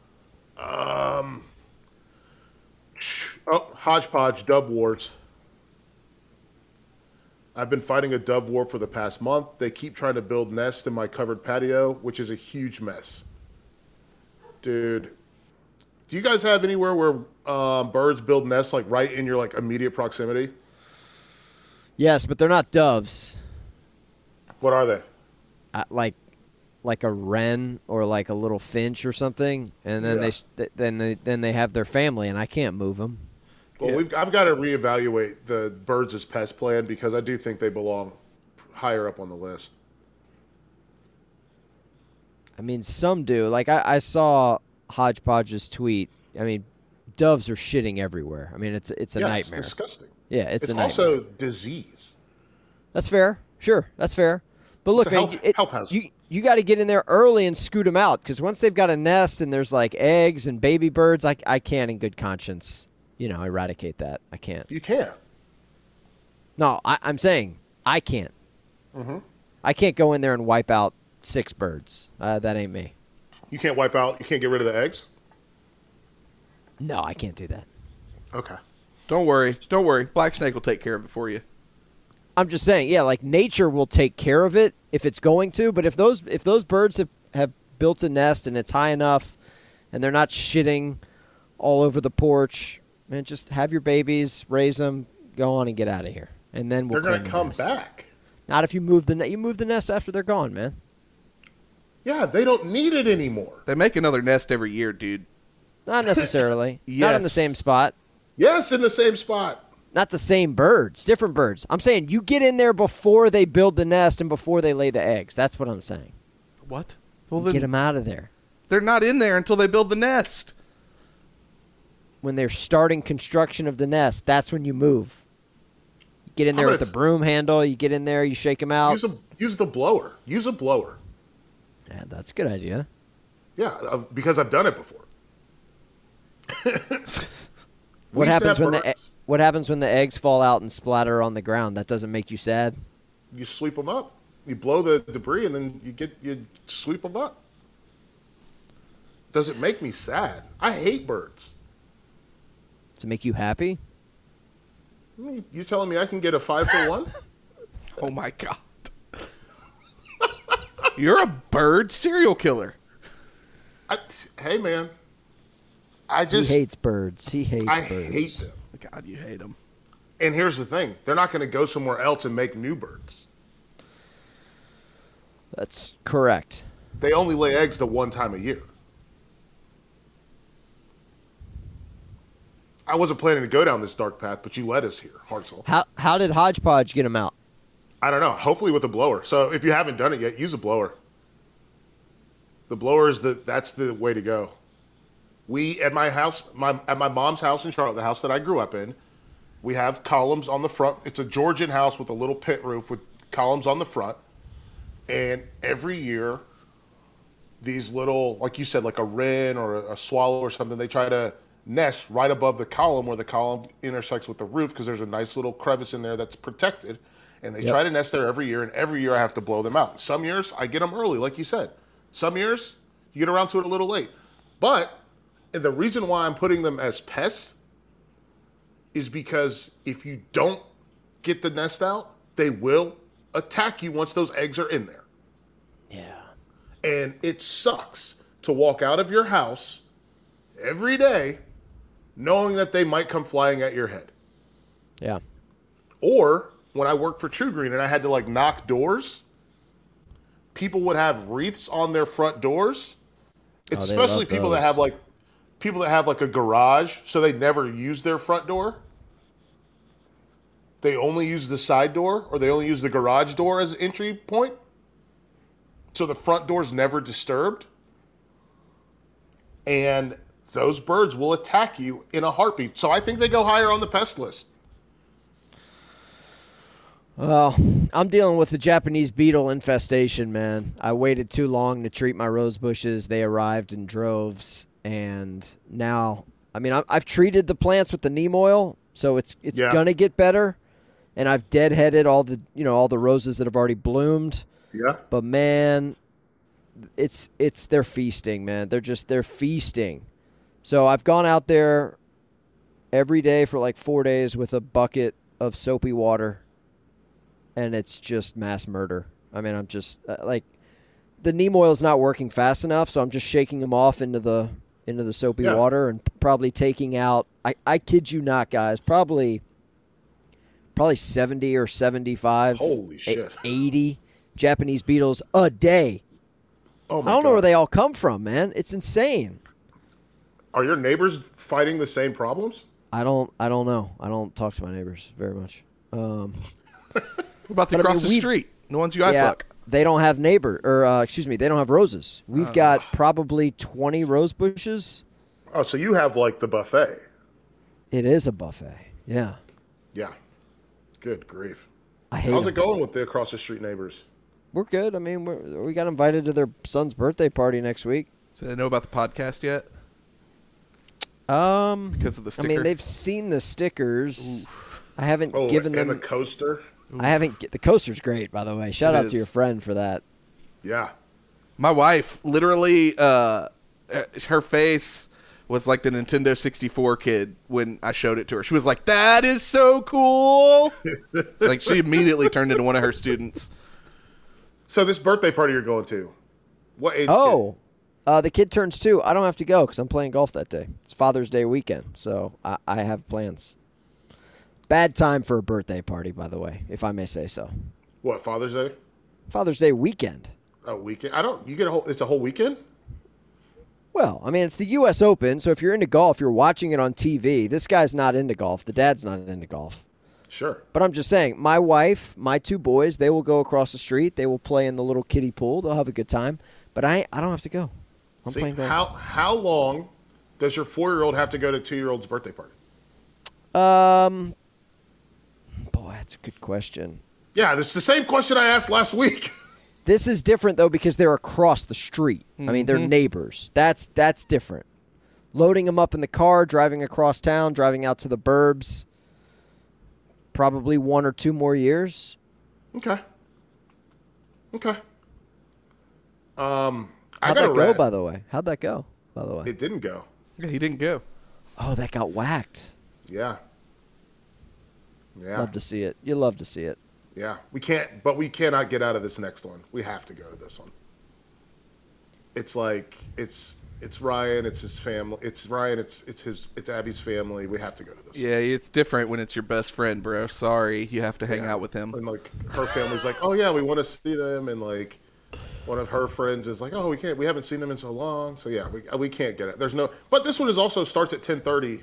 Hodgepodge dove wars. I've been fighting a dove war for the past month. They keep trying to build nests in my covered patio, which is a huge mess. Dude, do you guys have anywhere where birds build nests like right in your like immediate proximity? Yes, but they're not doves. What are they? Like a wren or like a little finch or something, and then then they have their family, and I can't move them. Well, I've got to reevaluate the birds as pest plan because I do think they belong higher up on the list. I mean, some do. Like I saw Hodgepodge's tweet. I mean, doves are shitting everywhere. I mean, it's a nightmare. It's disgusting. Yeah, it's a nightmare. Also disease. That's fair. Sure, that's fair. But look, man, health hazard. You got to get in there early and scoot them out because once they've got a nest and there's like eggs and baby birds, I can't in good conscience, eradicate that. I can't. You can't. No, I'm saying I can't. Mm-hmm. I can't go in there and wipe out 6 birds. That ain't me. You can't you can't get rid of the eggs? No, I can't do that. Okay. Don't worry. Black Snake will take care of it for you. I'm just saying, yeah, like nature will take care of it if it's going to, but if those birds have built a nest and it's high enough and they're not shitting all over the porch, man, just have your babies, raise them, go on and get out of here. And then they're going to come back. Not if you move the nest after they're gone, man. Yeah, they don't need it anymore. They make another nest every year, dude. Not necessarily. Yes. Not in the same spot. Yes, in the same spot. Not the same birds, different birds. I'm saying you get in there before they build the nest and before they lay the eggs. That's what I'm saying. What? Well, then Get them out of there. They're not in there until they build the nest. When they're starting construction of the nest, that's when you move. You get in there with the broom handle. You get in there. You shake them out. Use the blower. Use a blower. Yeah, that's a good idea. Yeah, because I've done it before. What happens when the eggs fall out and splatter on the ground? That doesn't make you sad? You sweep them up. You blow the debris, and then you sweep them up. Does it make me sad? I hate birds. Does it make you happy? You telling me I can get a 5-for-1? Oh my God! You're a bird serial killer. Hey man, he hates birds. He hates birds. I hate them. God, you hate them. And here's the thing. They're not going to go somewhere else and make new birds. That's correct. They only lay eggs the one time a year. I wasn't planning to go down this dark path, but you led us here, Hartzell. How did Hodgepodge get them out? I don't know. Hopefully with a blower. So if you haven't done it yet, use a blower. The blower that's the way to go. We, at my house, at my mom's house in Charlotte, the house that I grew up in, we have columns on the front. It's a Georgian house with a little pit roof with columns on the front, and every year, these little, like you said, like a wren or a swallow or something, they try to nest right above the column where the column intersects with the roof because there's a nice little crevice in there that's protected. And they try to nest there every year, and every year I have to blow them out. Some years I get them early, like you said. Some years you get around to it a little late. But and the reason why I'm putting them as pests is because if you don't get the nest out, they will attack you once those eggs are in there. Yeah. And it sucks to walk out of your house every day knowing that they might come flying at your head. Yeah. Or when I worked for True Green and I had to like knock doors, people would have wreaths on their front doors. It's especially people that have like a garage, so they never use their front door. They only use the side door, or they only use the garage door as an entry point. So the front door's never disturbed. And those birds will attack you in a heartbeat. So I think they go higher on the pest list. Well, I'm dealing with the Japanese beetle infestation, man. I waited too long to treat my rose bushes. They arrived in droves, and now, I mean, I've treated the plants with the neem oil, so it's gonna get better. And I've deadheaded all the roses that have already bloomed. Yeah. But man, they're feasting, man. They're feasting. So I've gone out there every day for like 4 days with a bucket of soapy water. And it's just mass murder. I mean, I'm just like, the neem oil is not working fast enough, so I'm just shaking them off into the soapy water and probably taking out. I kid you not, guys. Probably 70 or 75. Holy shit. 80 Japanese beetles a day. Oh my I don't know God. where they all come from, man. It's insane. Are your neighbors fighting the same problems? I don't know. I don't talk to my neighbors very much. What about across the street? The ones I fuck? They don't have they don't have roses. We've got probably 20 rose bushes. Oh, so you have like the buffet. It is a buffet. Yeah. Yeah. Good grief. I hate How's them. it going with the across the street neighbors? We're good. I mean, we got invited to their son's birthday party next week. Do they know about the podcast yet? Because of the sticker? I mean, they've seen the stickers. Ooh. I haven't given them the coaster. I haven't. The coaster's great, by the way. Shout out to your friend for that. Yeah. My wife, literally, her face was like the Nintendo 64 kid when I showed it to her. She was like, "That is so cool!" Like, she immediately turned into one of her students. So this birthday party you're going to, what age? The kid turns 2. I don't have to go because I'm playing golf that day. It's Father's Day weekend, so I have plans. Bad time for a birthday party, by the way, if I may say so. What, Father's Day? Father's Day weekend. A weekend? It's a whole weekend? Well, I mean, it's the U.S. Open, so if you're into golf, you're watching it on TV. This guy's not into golf. The dad's not into golf. Sure. But I'm just saying, my wife, my 2 boys, they will go across the street. They will play in the little kiddie pool. They'll have a good time. But I don't have to go. I'm playing golf. How long does your 4-year-old have to go to 2-year-old's birthday party? Boy, that's a good question. Yeah, it's the same question I asked last week. This is different, though, because they're across the street. I mean, they're neighbors. That's different. Loading them up in the car, driving across town, driving out to the burbs. Probably 1 or 2 more years. Okay. How'd that go, by the way? How'd that go, by the way? It didn't go. Yeah, he didn't go. Oh, that got whacked. Yeah. Love to see it. You love to see it. Yeah. We cannot get out of this next one. We have to go to this one. It's like, it's Ryan, it's his family. It's Ryan, it's Abby's family. We have to go to this. Yeah, it's different when it's your best friend, bro. Sorry, you have to hang out with him. And like her family's like, oh yeah, we want to see them, and like one of her friends is like, oh, we haven't seen them in so long, so yeah, we can't get it. But this one starts at 10:30.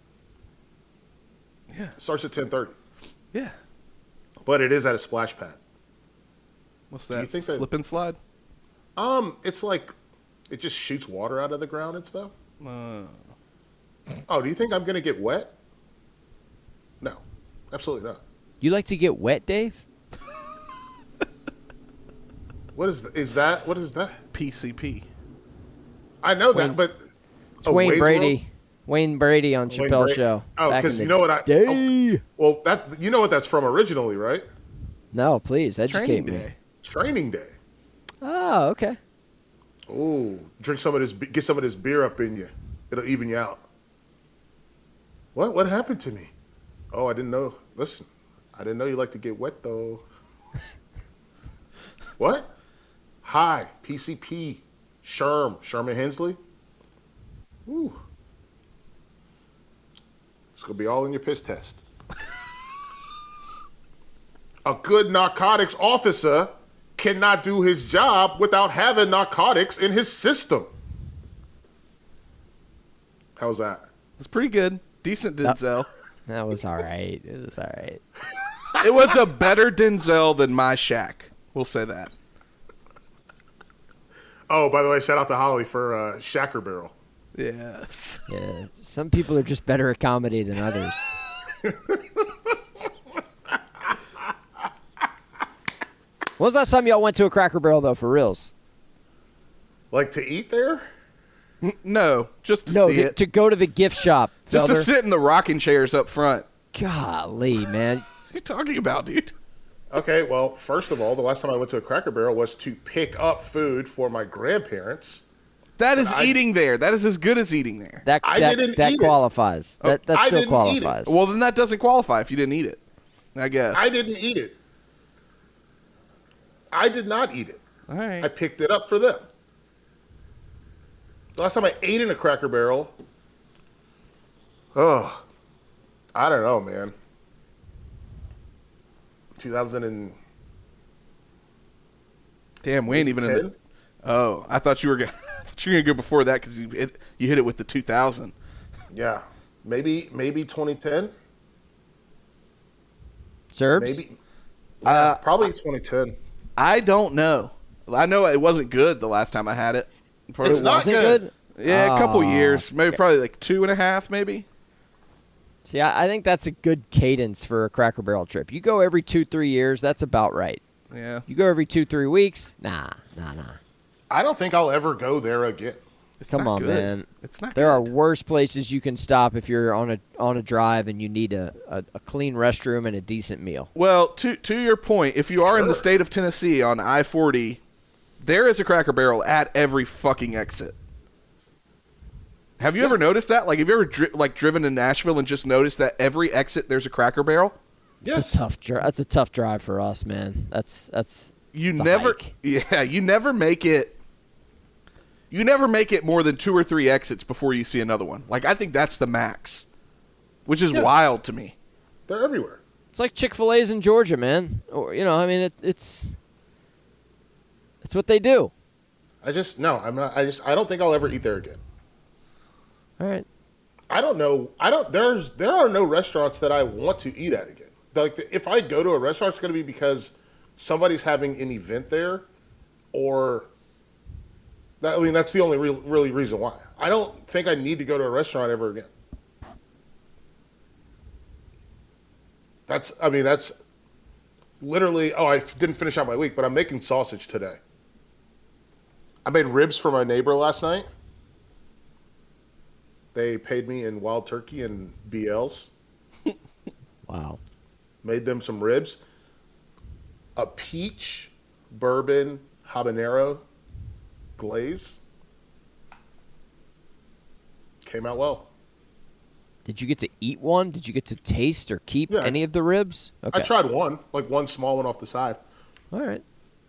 Yeah, starts at 10:30. Yeah, but it is at a splash pad. What's that? Do you think slip and slide? It's like it just shoots water out of the ground and stuff. Oh, do you think I'm gonna get wet? No, absolutely not. You like to get wet, Dave? What is that? What is that? PCP. I know that, but It's Wayne Wayne's Brady. World? Wayne Brady on Wayne Chappelle's Brady. show. Oh, back because in you the know what I? day. Well, that you know what that's from originally, right? No, please educate Training me. Day. Training Day. Oh, okay. Ooh, drink some of this. Get some of this beer up in you. It'll even you out. What happened to me? Oh, I didn't know. Listen, I didn't know you like to get wet though. What? Hi, PCP, Sherman Hensley. Ooh, it's gonna be all in your piss test. A good narcotics officer cannot do his job without having narcotics in his system. How's that? It's pretty good. Decent Denzel. That was all right. It was all right. It was a better Denzel than my Shaq. We'll say that. Oh, by the way, shout out to Holly for Shacker Barrel. Yes. Yeah, some people are just better at comedy than others. When was the last time y'all went to a Cracker Barrel, though, for reals? Like to eat there? No, just to No, see it. to go to the gift shop. Just to Felder. sit in the rocking chairs up front. Golly, man. What are you talking about, dude? Okay, well, first of all, the last time I went to a Cracker Barrel was to pick up food for my grandparents. That is eating there. That is as good as eating there. That didn't eat it. qualifies. That I still didn't eat it. qualifies. Well, then that doesn't qualify if you didn't eat it, I guess. I didn't eat it. I did not eat it. All right. I picked it up for them. The last time I ate in a Cracker Barrel, I don't know, man. 2000 and Damn, we ain't even in 10? the. Oh, I thought you were gonna go before that because you hit it with the 2000. yeah, maybe 2010. Serbs? Maybe, yeah, probably 2010. I don't know. I know it wasn't good the last time I had it. Probably It's not Wasn't good. Yeah, a couple Oh, years, maybe probably like 2.5, maybe. See, I think that's a good cadence for a Cracker Barrel trip. You go every 2-3 years, that's about right. Yeah, You go every 2-3 weeks, nah. I don't think I'll ever go there again. it's Come not on, good. man. It's not. There are good. worse places you can stop if you're on a drive and you need a clean restroom and a decent meal. Well, to your point, if you are in the state of Tennessee on I-40, there is a Cracker Barrel at every fucking exit. Have you ever noticed that? Like, have you ever driven to Nashville and just noticed that every exit there's a Cracker Barrel? It's a tough drive. That's a tough drive for us, man. That's You it's a never, hike. yeah, you never make it. You never make it more than 2 or 3 exits before you see another one. Like, I think that's the max, which is wild to me. They're everywhere. It's like Chick-fil-A's in Georgia, man. Or I mean, it's what they do. I'm not. I don't think I'll ever eat there again. All right. I don't know. There are no restaurants that I want to eat at again. Like if I go to a restaurant, it's going to be because somebody's having an event there, or that's the only really reason why. I don't think I need to go to a restaurant ever again. That's literally. Oh, I didn't finish out my week, but I'm making sausage today. I made ribs for my neighbor last night. They paid me in wild turkey and BLs. Wow. Made them some ribs. A peach bourbon habanero glaze. Came out well. Did you get to eat one? Did you get to taste or keep Yeah. any of the ribs? Okay. I tried one small one off the side. All right.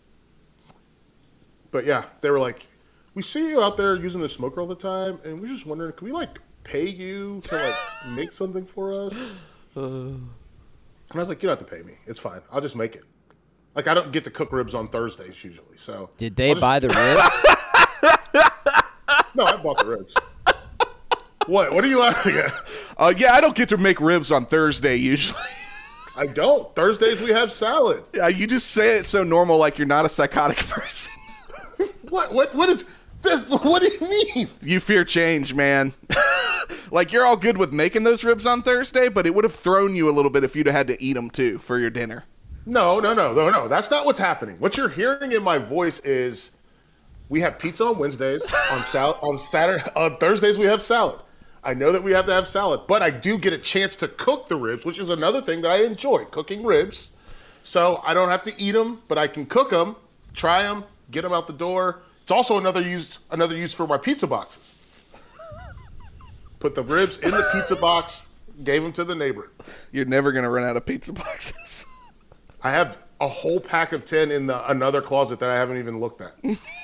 But yeah, they were like, we see you out there using the smoker all the time, and we're just wondering, can we pay you to make something for us? And I was like, you don't have to pay me. It's fine. I'll just make it. I don't get to cook ribs on Thursdays usually. So Did they buy the ribs? No, I bought the ribs. What? What are you laughing at? Yeah, I don't get to make ribs on Thursday usually. I don't. Thursdays we have salad. Yeah, you just say it so normal, like you're not a psychotic person. What is this? What do you mean? You fear change, man. Like, you're all good with making those ribs on Thursday, but it would have thrown you a little bit if you'd have had to eat them, too, for your dinner. No. That's not what's happening. What you're hearing in my voice is we have pizza on Wednesdays, on Saturday, on Thursdays we have salad. I know that we have to have salad, but I do get a chance to cook the ribs, which is another thing that I enjoy, cooking ribs. So I don't have to eat them, but I can cook them, try them, get them out the door. It's also another use for my pizza boxes. Put the ribs in the pizza box, gave them to the neighbor. You're never going to run out of pizza boxes. I have a whole pack of 10 in another closet that I haven't even looked at.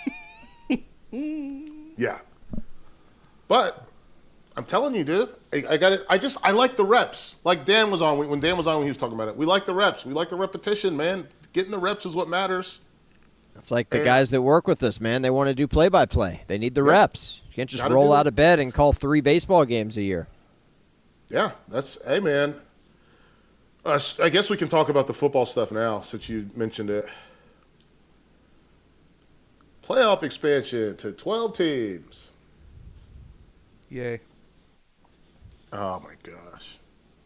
Yeah. But I'm telling you, dude, I got it. I like the reps. Like Dan was on when Dan was on when he was talking about it. We like the reps. We like the repetition, man. Getting the reps is what matters. It's like the guys that work with us, man. They want to do play-by-play. They need the reps. You can't just roll out of bed and call 3 baseball games a year. Yeah, hey, man. I guess we can talk about the football stuff now since you mentioned it. Playoff expansion to 12 teams. Yay. Oh, my gosh.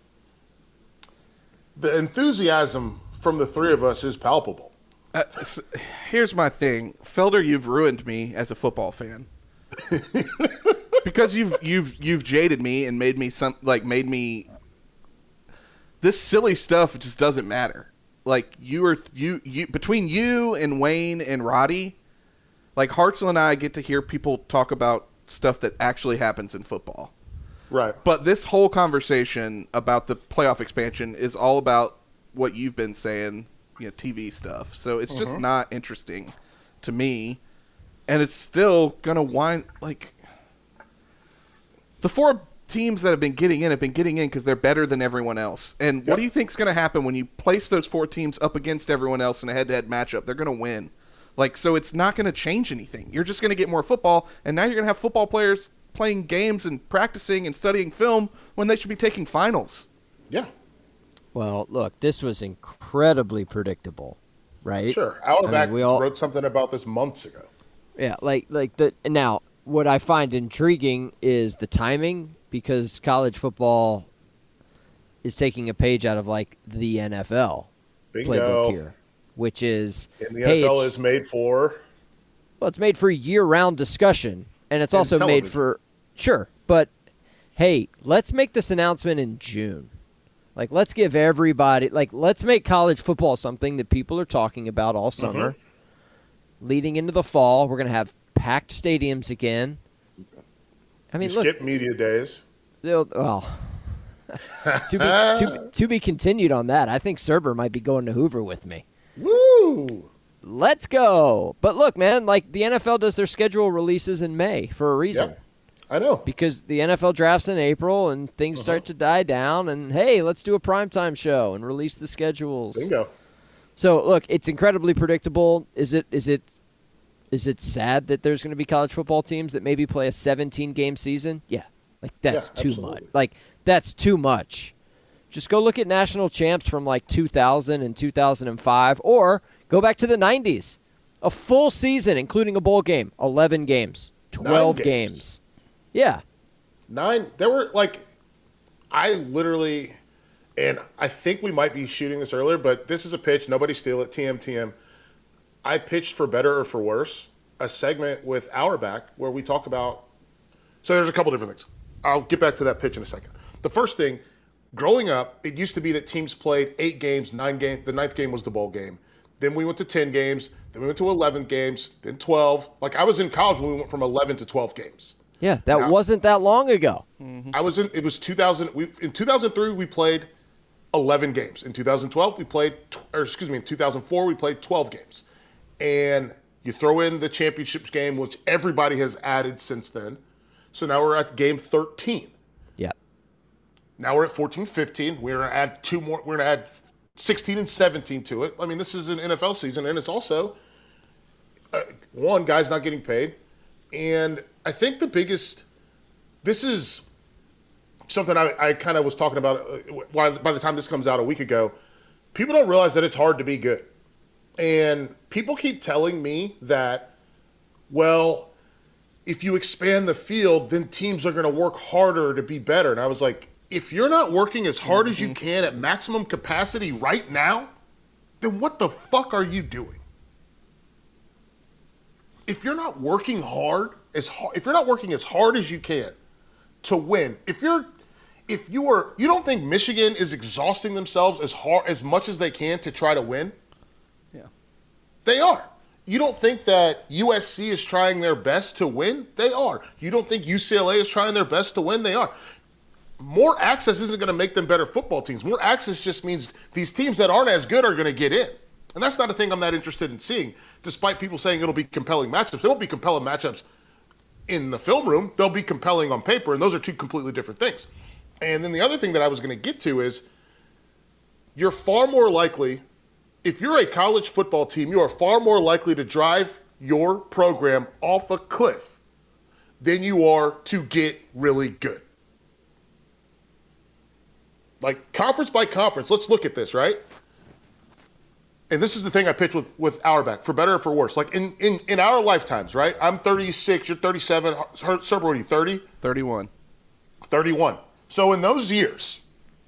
The enthusiasm from the three of us is palpable. Here's my thing. Felder, you've ruined me as a football fan. Because you've jaded me and made me this silly stuff just doesn't matter. Like you between you and Wayne and Roddy, like Hartzell and I get to hear people talk about stuff that actually happens in football. Right. But this whole conversation about the playoff expansion is all about what you've been saying, TV stuff. So it's just not interesting to me. And it's still going to wind like the 4 teams that have been getting in because they're better than everyone else. And what do you think is going to happen when you place those 4 teams up against everyone else in a head-to-head matchup? They're going to win. So it's not going to change anything. You're just going to get more football, and now you're going to have football players playing games and practicing and studying film when they should be taking finals. Yeah. Well, look, this was incredibly predictable, right? Sure. Auerbach wrote something about this months ago. Yeah, now what I find intriguing is the timing, because college football is taking a page out of the NFL playbook here, which is and the NFL is made for. Well, it's made for year-round discussion, and it's also television. made for but hey, let's make this announcement in June. Let's give everybody let's make college football something that people are talking about all summer. Leading into the fall, we're going to have packed stadiums again. I mean, skip media days. To be continued on that. I think Serber might be going to Hoover with me. Woo! Let's go. But look, man, the NFL does their schedule releases in May for a reason. Yep. I know. Because the NFL drafts in April and things start to die down, and hey, let's do a primetime show and release the schedules. Bingo. So look, it's incredibly predictable. Is it sad that there's going to be college football teams that maybe play a 17-game season? Yeah. That's too much. That's too much. Just go look at national champs from 2000 and 2005, or go back to the 90s. A full season, including a bowl game, 11 games, 12 games. Yeah. 9. There were I literally, and I think we might be shooting this earlier, but this is a pitch. Nobody steal it. TM. I pitched For Better or For Worse, a segment with Auerbach where we talk about. So there's a couple different things. I'll get back to that pitch in a second. The first thing, growing up, it used to be that teams played 8 games, 9 games. The 9th game was the bowl game. Then we went to 10 games. Then we went to 11 games. Then 12. I was in college when we went from 11 to 12 games. Yeah, that wasn't that long ago. Mm-hmm. It was 2000. In 2003, we played 11 games. In 2012, in 2004, we played 12 games. And you throw in the championship game, which everybody has added since then. So now we're at game 13. Yeah. Now we're at 14, 15. We're going to add 2 more. We're going to add 16 and 17 to it. I mean, this is an NFL season, and it's also, guys not getting paid. And I think this is something I kind of was talking about by the time this comes out a week ago. People don't realize that it's hard to be good. And people keep telling me that, well, if you expand the field, then teams are going to work harder to be better. And I was like, if you're not working as hard as you can at maximum capacity right now, then what the fuck are you doing? If you're not working if you're not working as hard as you can to win, you don't think Michigan is exhausting themselves as much as they can to try to win? Yeah. They are. You don't think that USC is trying their best to win? They are. You don't think UCLA is trying their best to win? They are. More access isn't going to make them better football teams. More access just means these teams that aren't as good are going to get in. And that's not a thing I'm that interested in seeing, despite people saying it'll be compelling matchups. They won't be compelling matchups in the film room. They'll be compelling on paper, and those are two completely different things. And then the other thing that I was going to get to is you're far more likely, if you're a college football team, you are far more likely to drive your program off a cliff than you are to get really good. Like conference by conference, let's look at this, right? And this is the thing I pitched with Auerbach, for better or for worse. Like in our lifetimes, right? I'm 36, you're 37. Serber, what are you, 30? 31. 31. So in those years,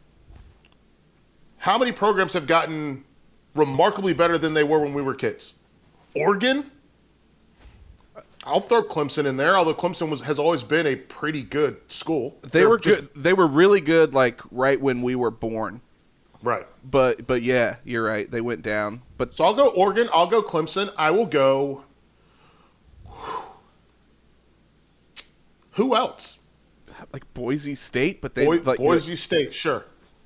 how many programs have gotten remarkably better than they were when we were kids? Oregon? I'll throw Clemson in there, although Clemson has always been a pretty good school. They were good. They were really good, like right when we were born. Right. But yeah, you're right. They went down. But so I'll go Oregon. I'll go Clemson. I will go. Who else? Like Boise State, but Boise State, sure.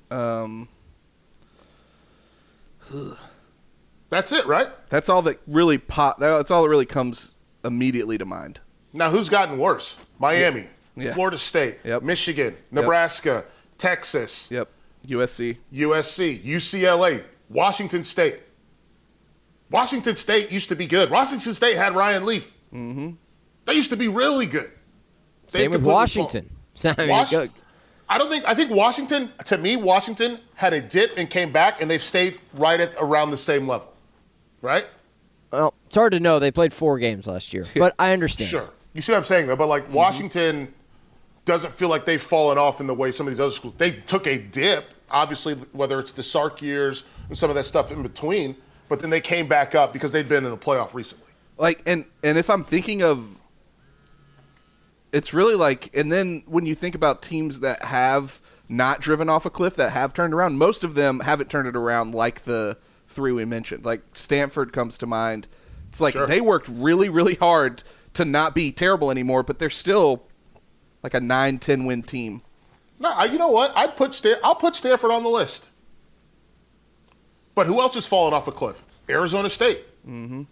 That's it, right? That's all that really That's all that really comes immediately to mind. Now, who's gotten worse? Miami, Yeah. Florida State, Yep. Michigan, Nebraska, Texas. Yep. USC, UCLA, Washington State. Washington State used to be good. Washington State had Ryan Leaf. Mm-hmm. They used to be really good. Same with Washington. I think Washington, to me, Washington had a dip and came back, and they've stayed right at around the same level. Right? Well, it's hard to know. They played 4 games last year, but I understand. Sure. You see what I'm saying, though? But, like, Washington doesn't feel like they've fallen off in the way some of these other schools. They took a dip, obviously, whether it's the Sark years and some of that stuff in between, but then they came back up because they'd been in the playoff recently. like, and if I'm thinking of, it's really like, and then when you think about teams that have not driven off a cliff, that have turned around, most of them haven't turned it around like the 3 we mentioned. Like Stanford comes to mind. It's like they worked really, really hard to not be terrible anymore, but they're still like a 9-10 win team. No, you know what? I'll put Stanford on the list. But who else has fallen off a cliff? Arizona State. Mm-hmm.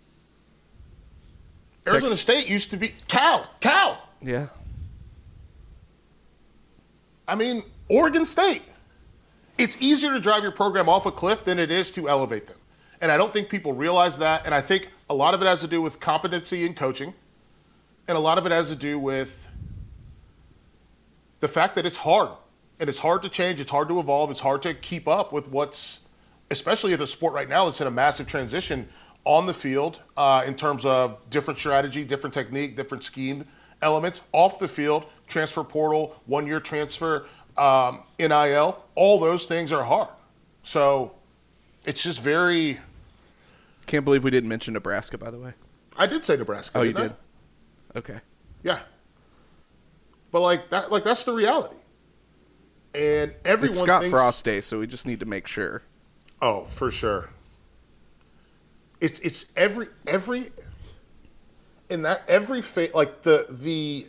Arizona State used to be Cal. Yeah. I mean, Oregon State. It's easier to drive your program off a cliff than it is to elevate them. And I don't think people realize that. And I think a lot of it has to do with competency in coaching. And a lot of it has to do with the fact that it's hard. And it's hard to change. It's hard to evolve. It's hard to keep up with what's, especially at the sport right now, that's in a massive transition on the field in terms of different strategy, different technique, different scheme elements. Off the field, transfer portal, 1-year transfer, NIL, all those things are hard. So it's just very... Can't believe we didn't mention Nebraska, by the way. I did say Nebraska. Oh, you did? Okay. Yeah. But that's the reality. And everyone It's Scott thinks, Frost Day, so we just need to make sure. Oh, for sure. It's every in that every like the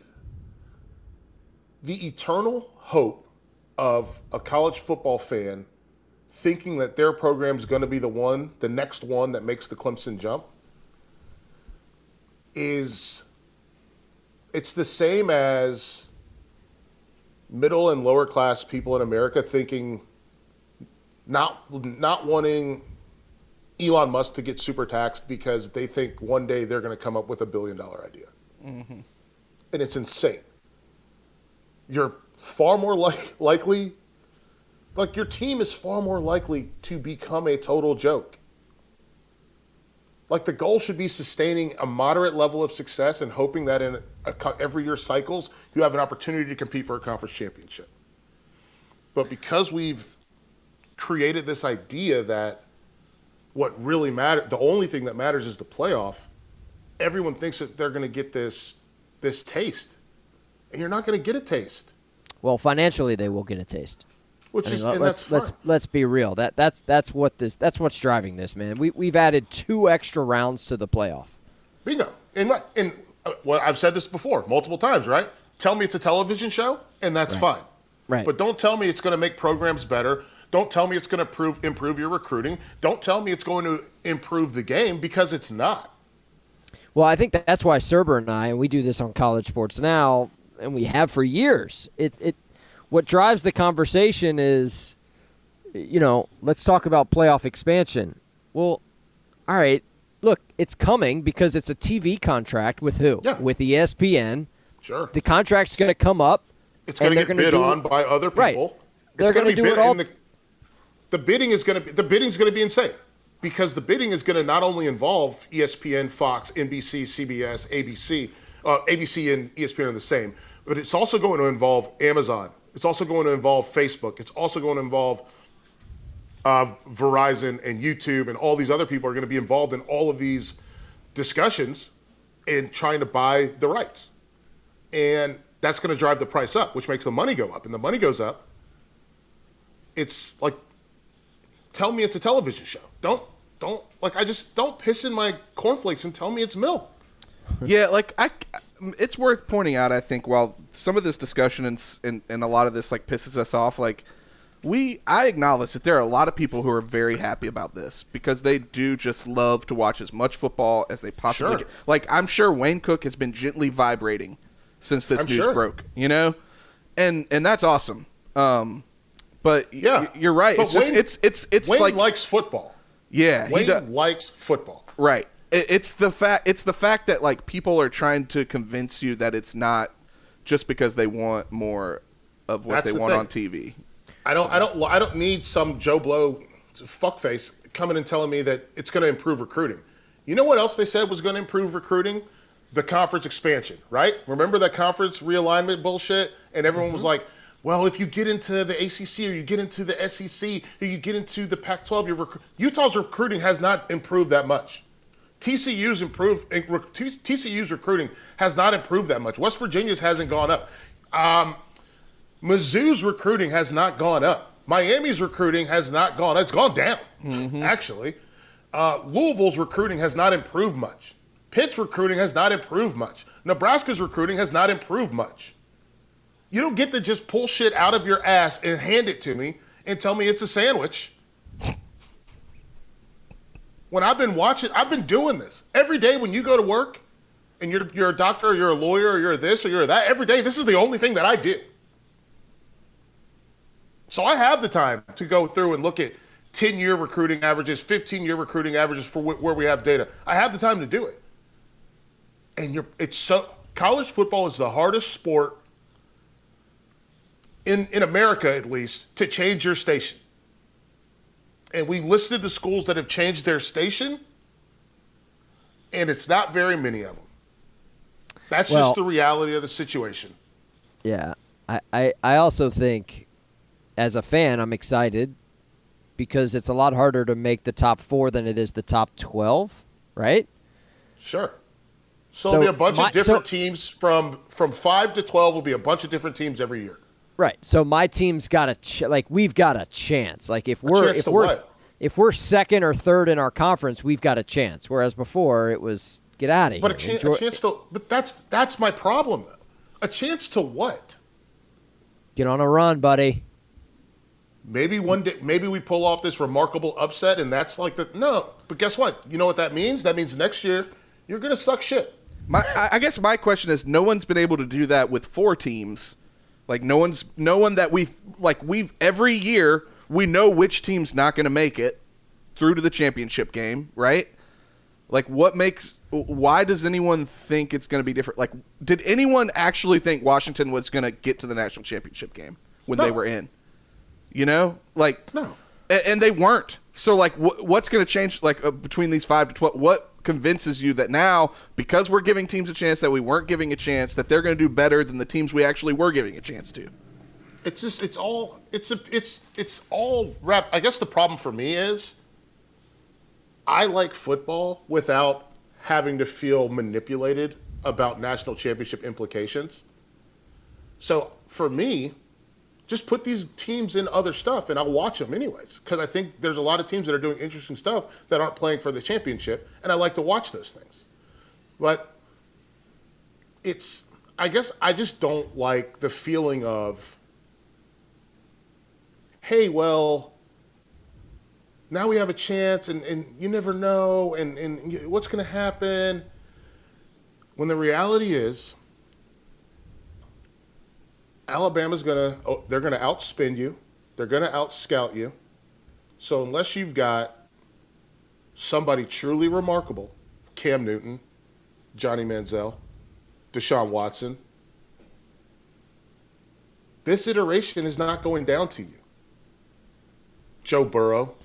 eternal hope of a college football fan thinking that their program is going to be the next one that makes the Clemson jump it's the same as middle and lower class people in America thinking not wanting Elon Musk to get super taxed because they think one day they're going to come up with $1 billion idea. Mm-hmm. And it's insane. You're far more likely, like your team is far more likely to become a total joke. Like the goal should be sustaining a moderate level of success and hoping that in every year cycles, you have an opportunity to compete for a conference championship. But because we've created this idea that what really matters, the only thing that matters is the playoff. Everyone thinks that they're going to get this taste, and you're not going to get a taste. Well, financially, they will get a taste. Let's be real. That's what's driving this, man. We've added 2 extra rounds to the playoff. Bingo. And well, I've said this before multiple times, right? Tell me it's a television show, and that's fine. Right. But don't tell me it's going to make programs better. Don't tell me it's going to improve your recruiting. Don't tell me it's going to improve the game, because it's not. Well, I think that's why Serber and I, and we do this on College Sports Now, and we have for years. What drives the conversation is, let's talk about playoff expansion. Well, all right, look, it's coming because it's a TV contract with who? Yeah. With ESPN. Sure. The contract's going to come up. It's going to get bid on by other people. Right. They're going to do it all. The bidding is going to be insane, because the bidding is going to not only involve ESPN, Fox, NBC, CBS, ABC. ABC and ESPN are the same, but it's also going to involve Amazon. It's also going to involve Facebook. It's also going to involve Verizon and YouTube, and all these other people are going to be involved in all of these discussions and trying to buy the rights. And that's going to drive the price up, which makes the money go up. And the money goes up. It's like, tell me it's a television show. Don't piss in my cornflakes and tell me it's milk. Yeah, it's worth pointing out, I think, while some of this discussion and a lot of this pisses us off, I acknowledge that there are a lot of people who are very happy about this, because they do just love to watch as much football as they possibly can. I'm sure Wayne Cook has been gently vibrating since this news broke, and that's awesome. But yeah, you're right. But Wayne likes football. Yeah, Wayne likes football. Right. It's the fact that people are trying to convince you that it's not just because they want more of what they want on TV. I don't need some Joe Blow fuckface coming and telling me that it's going to improve recruiting. You know what else they said was going to improve recruiting? The conference expansion, right? Remember that conference realignment bullshit? And everyone was like, well, if you get into the ACC or you get into the SEC or you get into the Pac-12, Utah's recruiting has not improved that much. TCU's recruiting has not improved that much. West Virginia's hasn't gone up. Mizzou's recruiting has not gone up. Miami's recruiting has not gone up. It's gone down, actually. Louisville's recruiting has not improved much. Pitt's recruiting has not improved much. Nebraska's recruiting has not improved much. You don't get to just pull shit out of your ass and hand it to me and tell me it's a sandwich. When I've been doing this. Every day when you go to work and you're a doctor or you're a lawyer or you're this or you're that, every day this is the only thing that I do. So I have the time to go through and look at 10-year recruiting averages, 15-year recruiting averages for where we have data. I have the time to do it. And college football is the hardest sport in America, at least, to change your station. And we listed the schools that have changed their station, and it's not very many of them. That's just the reality of the situation. Yeah. I also think, as a fan, I'm excited because it's a lot harder to make the top 4 than it is the top 12, right? Sure. So there'll be a bunch of different teams from 5 to 12 will be a bunch of different teams every year. Right. So my team's got we've got a chance. If we're second or third in our conference, we've got a chance. Whereas before it was get out of here. A chance to. But that's my problem though. A chance to what? Get on a run, buddy. Maybe one day, maybe we pull off this remarkable upset, and that's no. But guess what? You know what that means? That means next year you're gonna suck shit. I guess my question is, no one's been able to do that with 4 teams. No one that we've every year we know which team's not going to make it through to the championship game, right? Why does anyone think it's going to be different? Did anyone actually think Washington was going to get to the national championship game when they were in? No. And they weren't. So what's going to change between these 5 to 12? What convinces you that now, because we're giving teams a chance that we weren't giving a chance, that they're going to do better than the teams we actually were giving a chance to? It's all wrapped. I guess the problem for me is I like football without having to feel manipulated about national championship implications. So for me, just put these teams in other stuff and I'll watch them anyways. Because I think there's a lot of teams that are doing interesting stuff that aren't playing for the championship, and I like to watch those things. But I guess I just don't like the feeling of, hey, well, now we have a chance and you never know and what's going to happen. When the reality is, Alabama's they're going to outspend you. They're going to outscout you. So unless you've got somebody truly remarkable, Cam Newton, Johnny Manziel, Deshaun Watson, this iteration is not going down to you. Joe Burrow.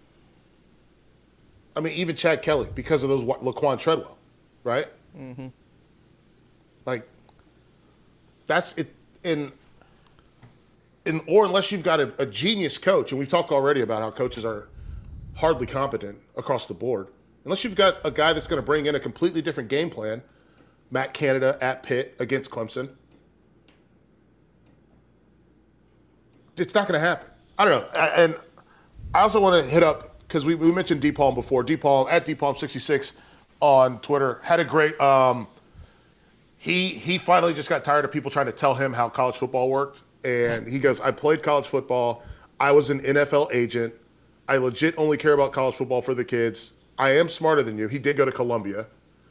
I mean, even Chad Kelly, because of those Laquan Treadwell, right? Mm-hmm. Like, that's it. Or unless you've got a genius coach, and we've talked already about how coaches are hardly competent across the board. Unless you've got a guy that's going to bring in a completely different game plan, Matt Canada at Pitt against Clemson, it's not going to happen. I don't know. And I also want to hit up, because we mentioned DePalm before. DePalm, at DePalm66 on Twitter, had a great he finally just got tired of people trying to tell him how college football worked. And he goes, I played college football. I was an NFL agent. I legit only care about college football for the kids. I am smarter than you. He did go to Columbia.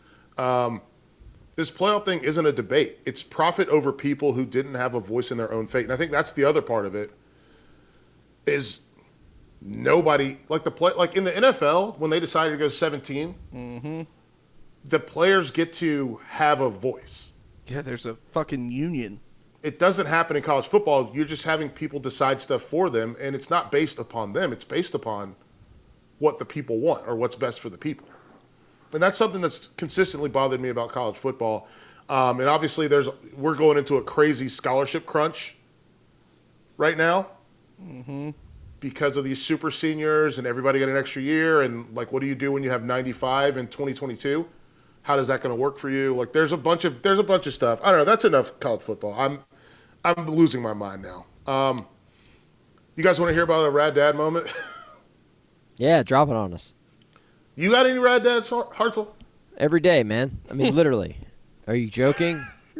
This playoff thing isn't a debate. It's profit over people who didn't have a voice in their own fate. And I think that's the other part of it, is nobody, like in the NFL, when they decided to go 17, mm-hmm. the players get to have a voice. Yeah, there's a fucking union. It doesn't happen in college football. You're just having people decide stuff for them, and it's not based upon them. It's based upon what the people want or what's best for the people. And that's something that's consistently bothered me about college football. And obviously we're going into a crazy scholarship crunch right now. Mm-hmm. Because of these super seniors and everybody got an extra year, and like, what do you do when you have 95 in 2022? How does that going to work for you? Like, there's a bunch of stuff. I don't know. That's enough college football. I'm losing my mind now. You guys want to hear about a rad dad moment? Yeah, drop it on us. You got any rad dads, Hartzell? Every day, man. I mean, literally. Are you joking?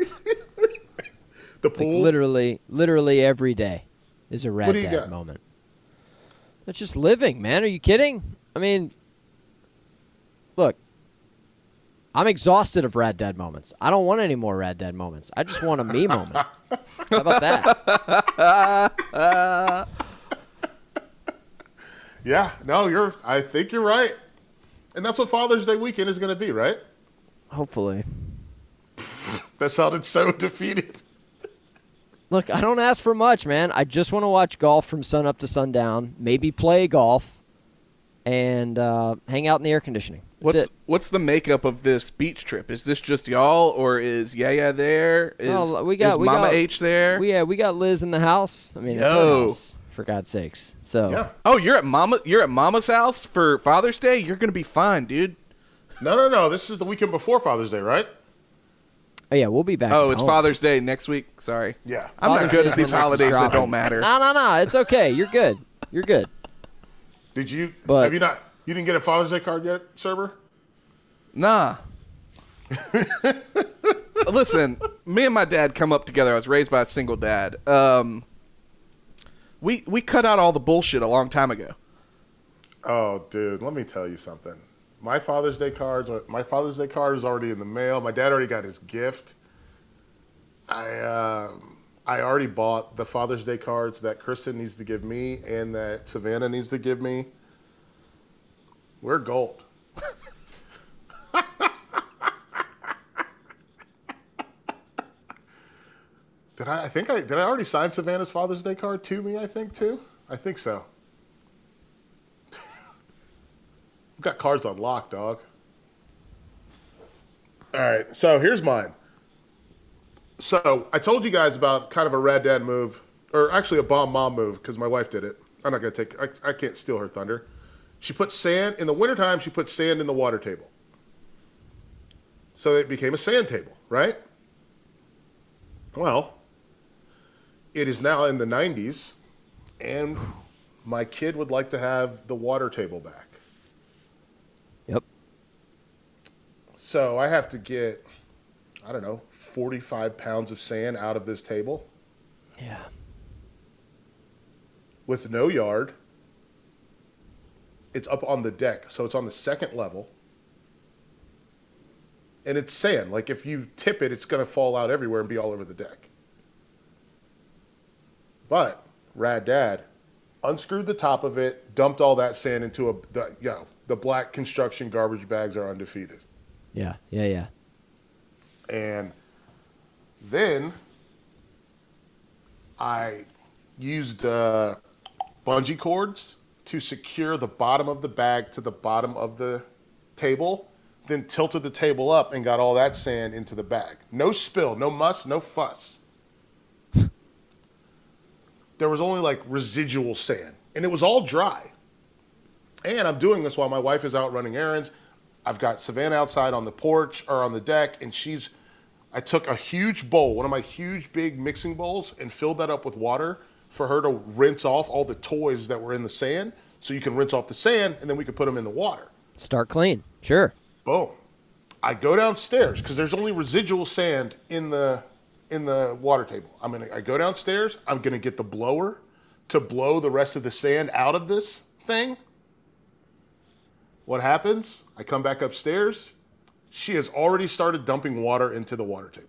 The pool? Like, literally every day is a rad dad moment. It's just living, man. Are you kidding? I mean, look, I'm exhausted of rad dad moments. I don't want any more rad dad moments. I just want a me moment. How about that? Yeah, no, I think you're right. And that's what Father's Day weekend is going to be, right? Hopefully. That sounded so defeated. Look, I don't ask for much, man. I just want to watch golf from sun up to sundown, maybe play golf, and hang out in the air conditioning. What's the makeup of this beach trip? Is this just y'all, or is Yaya there? Is Mama H there? We got Liz in the house. I mean, it's our house, for God's sakes. So. Yeah. Oh, you're at Mama's house for Father's Day? You're going to be fine, dude. No. This is the weekend before Father's Day, right? Oh, yeah, we'll be back. Oh, it's Father's Day next week? Sorry. Yeah. I'm not good at these holidays that don't matter. No. It's okay. You're good. You're good. Did you? Have you not? You didn't get a Father's Day card yet, Cerber? Nah. Listen, me and my dad come up together. I was raised by a single dad. We cut out all the bullshit a long time ago. Oh, dude, let me tell you something. My Father's Day card is already in the mail. My dad already got his gift. I already bought the Father's Day cards that Kristen needs to give me and that Savannah needs to give me. We're gold. Did I already sign Savannah's Father's Day card to me, I think so. We've got cards on lock, dog. All right, so here's mine. So I told you guys about kind of a rad dad move, or actually a bomb mom move, because my wife did it. I'm not going to I can't steal her thunder. She put sand in the wintertime. She put sand in the water table, so it became a sand table, right? Well, it is now in the 90s, and my kid would like to have the water table back. Yep. So I have to get, I don't know, 45 pounds of sand out of this table Yeah. with no yard. It's up on the deck, so it's on the second level. And it's sand. Like, if you tip it, it's going to fall out everywhere and be all over the deck. But Rad Dad unscrewed the top of it, dumped all that sand into the black construction garbage bags are undefeated. Yeah. Yeah. Yeah. And then I used bungee cords to secure the bottom of the bag to the bottom of the table, then tilted the table up and got all that sand into the bag. No spill, no muss, no fuss. There was only like residual sand, and it was all dry. And I'm doing this while my wife is out running errands. I've got Savannah outside on the porch or on the deck, and I took a huge bowl, one of my huge big mixing bowls, and filled that up with water for her to rinse off all the toys that were in the sand, so you can rinse off the sand, and then we could put them in the water. Start clean. Sure. Boom. I go downstairs because there's only residual sand in the water table. I go downstairs. I'm gonna get the blower to blow the rest of the sand out of this thing. What happens? I come back upstairs. She has already started dumping water into the water table.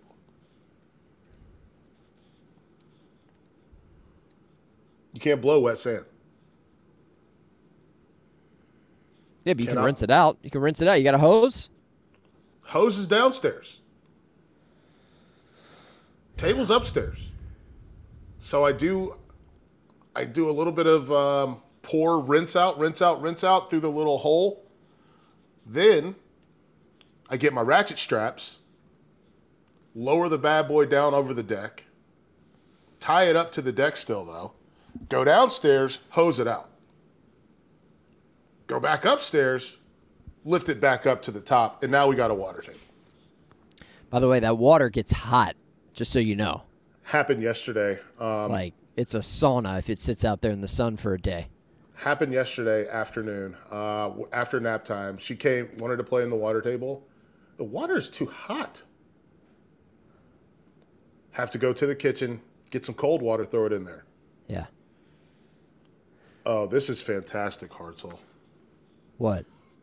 You can't blow wet sand. Yeah, but you can rinse it out. You can rinse it out. You got a hose? Hose is downstairs. Table's upstairs. So I do a little bit of pour, rinse out through the little hole. Then I get my ratchet straps, lower the bad boy down over the deck, tie it up to the deck still though, go downstairs, hose it out. Go back upstairs, lift it back up to the top, and now we got a water table. By the way, that water gets hot, just so you know. Happened yesterday. Like, it's a sauna if it sits out there in the sun for a day. Happened yesterday afternoon, after nap time. She wanted to play in the water table. The water is too hot. Have to go to the kitchen, get some cold water, throw it in there. Yeah. Oh, this is fantastic, Hartzell. What?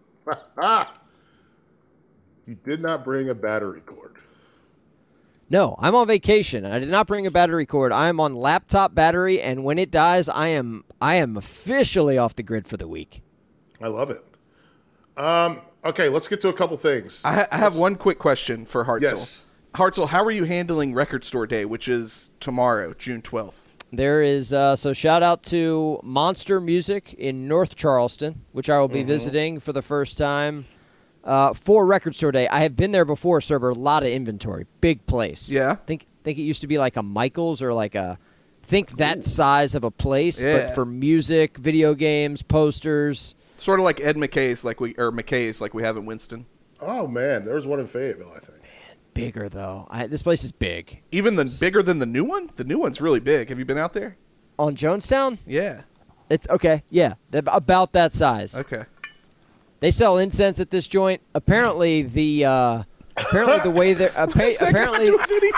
You did not bring a battery cord. No, I'm on vacation. I did not bring a battery cord. I am on laptop battery, and when it dies, I am officially off the grid for the week. I love it. Okay, let's get to a couple things. I have one quick question for Hartzell. Yes. Hartzell, how are you handling Record Store Day, which is tomorrow, June 12th? There is, so shout out to Monster Music in North Charleston, which I will be visiting for the first time for Record Store Day. I have been there before, Cerber. A lot of inventory. Big place. Yeah. Think it used to be like a Michael's or like that size of a place, Yeah. but for music, video games, posters. Sort of like Ed McKay's, McKay's like we have in Winston. Oh, man, there was one in Fayetteville, I think. Bigger, though. This place is big. Even bigger than the new one? The new one's really big. Have you been out there? On Jonestown? Yeah. It's okay. Yeah, about that size. Okay. They sell incense at this joint. Apparently, the way they're apparently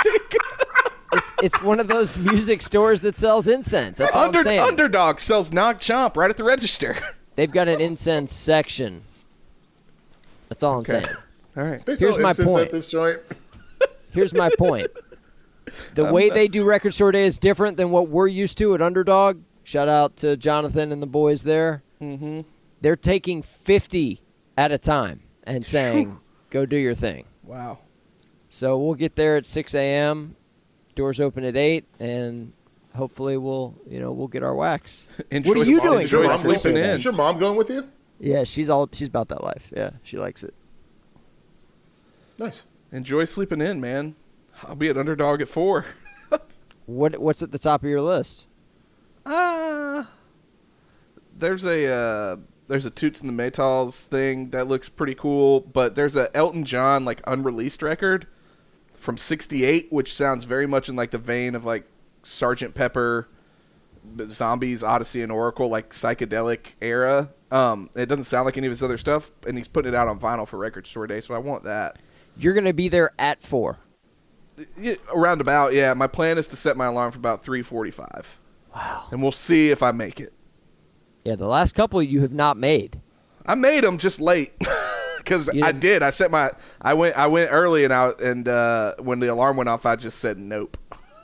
it's one of those music stores that sells incense. That's all I'm saying. Underdog sells Nog Chomp right at the register. They've got an incense section. That's all I'm saying. All right. They sell Here's my incense point. at this joint. Here's my point. The way they do Record Store Day is different than what we're used to at Underdog. Shout out to Jonathan and the boys there. Mm-hmm. They're taking 50 at a time and saying, go do your thing. Wow. So we'll get there at 6 a.m. Doors open at 8, and hopefully we'll get our wax. Enjoy what are you doing? Enjoy Mom? sleeping in. Is your mom going with you? Yeah, she's about that life. Yeah, she likes it. Nice. Enjoy sleeping in, man. I'll be at Underdog at 4. What's at the top of your list? There's a there's a Toots and the Maytals thing that looks pretty cool, but there's a Elton John like unreleased record from '68, which sounds very much in like the vein of like Sgt. Pepper, Zombies, Odyssey, and Oracle, like psychedelic era. It doesn't sound like any of his other stuff, and he's putting it out on vinyl for Record Store Day, so I want that. You're going to be there at 4. Yeah, around about, yeah. My plan is to set my alarm for about 3:45. Wow. And we'll see if I make it. Yeah, the last couple you have not made. I made them just late because I did. I went early and when the alarm went off, I just said nope.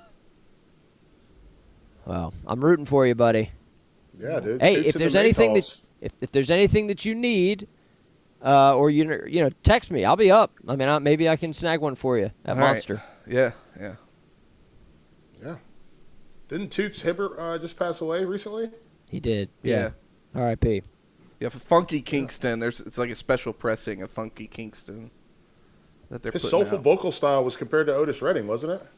Well, I'm rooting for you, buddy. Yeah, dude. Hey, Toots if and there's the anything Maytals. if there's anything that you need, or text me. I'll be up. I mean, maybe I can snag one for you at All right. Monster. Yeah. Yeah. Didn't Toots Hibbert just pass away recently? He did. Yeah. R.I.P. Yeah, for Funky Kingston, it's like a special pressing of Funky Kingston that they're His putting soulful out. vocal style was compared to Otis Redding, wasn't it?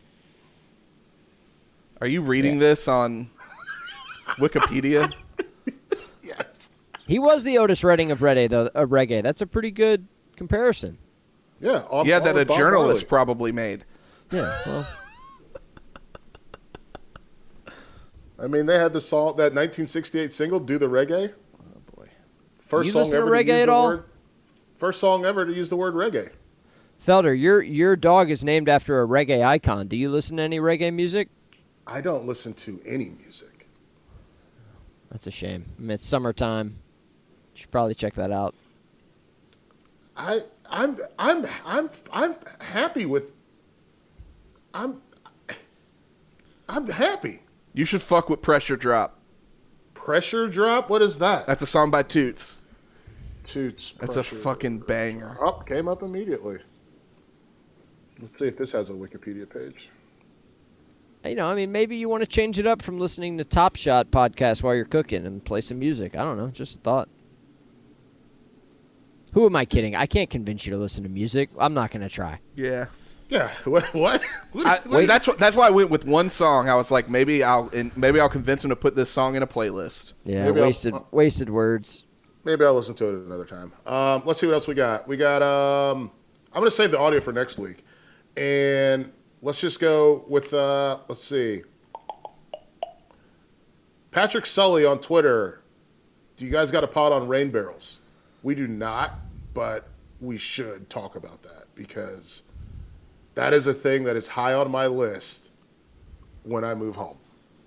Are you reading this on Wikipedia? Yes. He was the Otis Redding of reggae. That's a pretty good comparison. Yeah. Yeah, that a with Bob journalist Marley. probably made. Yeah. Well, I mean, they had the song, that 1968 single, "Do the Reggae." Oh boy. First You song listen to ever reggae use at the all? word. First song ever to use the word reggae. Felder, your dog is named after a reggae icon. Do you listen to any reggae music? I don't listen to any music. That's a shame. I mean, it's summertime. You should probably check that out. I'm happy with. I'm happy. You should fuck with Pressure Drop. Pressure Drop. What is that? That's a song by Toots. Toots. That's a Pressure fucking banger. Up came up immediately. Let's see if this has a Wikipedia page. I mean, maybe you want to change it up from listening to Top Shot podcast while you're cooking and play some music. I don't know. Just a thought. Who am I kidding? I can't convince you to listen to music. I'm not going to try. Yeah. Yeah. What? That's why I went with one song. I was like, maybe I'll convince him to put this song in a playlist. Yeah, Maybe wasted words. Maybe I'll listen to it another time. Let's see what else we got. We got. I'm going to save the audio for next week, and let's just go with. Let's see. Patrick Sully on Twitter. Do you guys got a pod on rain barrels? We do not, but we should talk about that because that is a thing that is high on my list when I move home.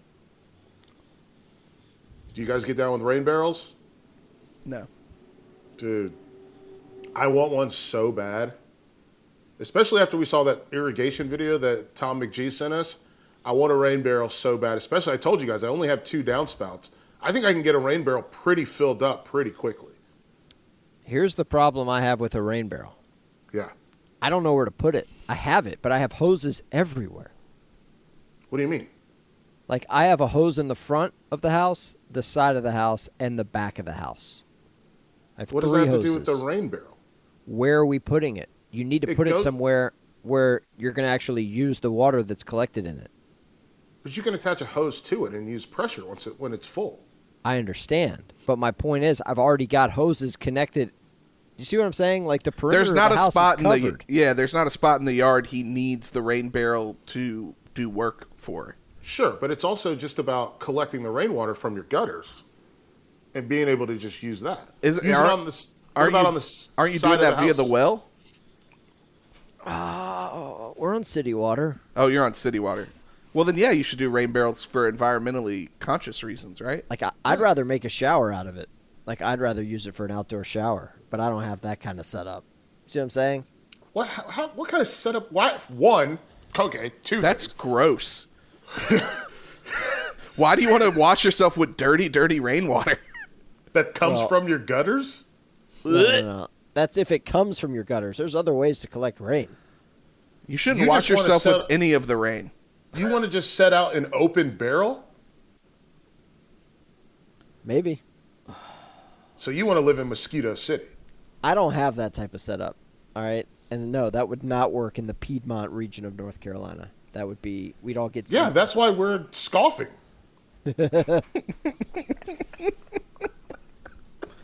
Do you guys get down with rain barrels? No. Dude, I want one so bad. Especially after we saw that irrigation video that Tom McGee sent us. I want a rain barrel so bad. Especially, I told you guys, I only have 2 downspouts. I think I can get a rain barrel pretty filled up pretty quickly. Here's the problem I have with a rain barrel. Yeah. I don't know where to put it. I have it, but I have hoses everywhere. What do you mean? Like, I have a hose in the front of the house, the side of the house, and the back of the house. I have What does 3 that have hoses. to do with the rain barrel? Where are we putting it? You need to put it somewhere where you're going to actually use the water that's collected in it. But you can attach a hose to it and use pressure when it's full. I understand. But my point is, I've already got hoses connected. You see what I'm saying? Like, the perimeter There's not of the a house spot is in the covered. there's not a spot in the yard he needs the rain barrel to do work for. Sure, but it's also just about collecting the rainwater from your gutters and being able to just use that. Is- Use it aren't- on this. Aren't What about you, on this? aren't you side doing of that via the house? well? We're on city water. Oh, you're on city water. Well, then, yeah, you should do rain barrels for environmentally conscious reasons, right? Like, I'd rather make a shower out of it. Like, I'd rather use it for an outdoor shower. But I don't have that kind of setup. See what I'm saying? What? What kind of setup? Why? One. Okay. 2. That's things. gross. Why do you want to wash yourself with dirty, dirty rainwater? That comes Well- from your gutters. No. That's if it comes from your gutters. There's other ways to collect rain. You shouldn't You wash just wanna yourself with set- any of the rain. You want to just set out an open barrel? Maybe. So you want to live in Mosquito City? I don't have that type of setup. All right? And no, that would not work in the Piedmont region of North Carolina. That would be, we'd all get Yeah, sick. that's why we're scoffing.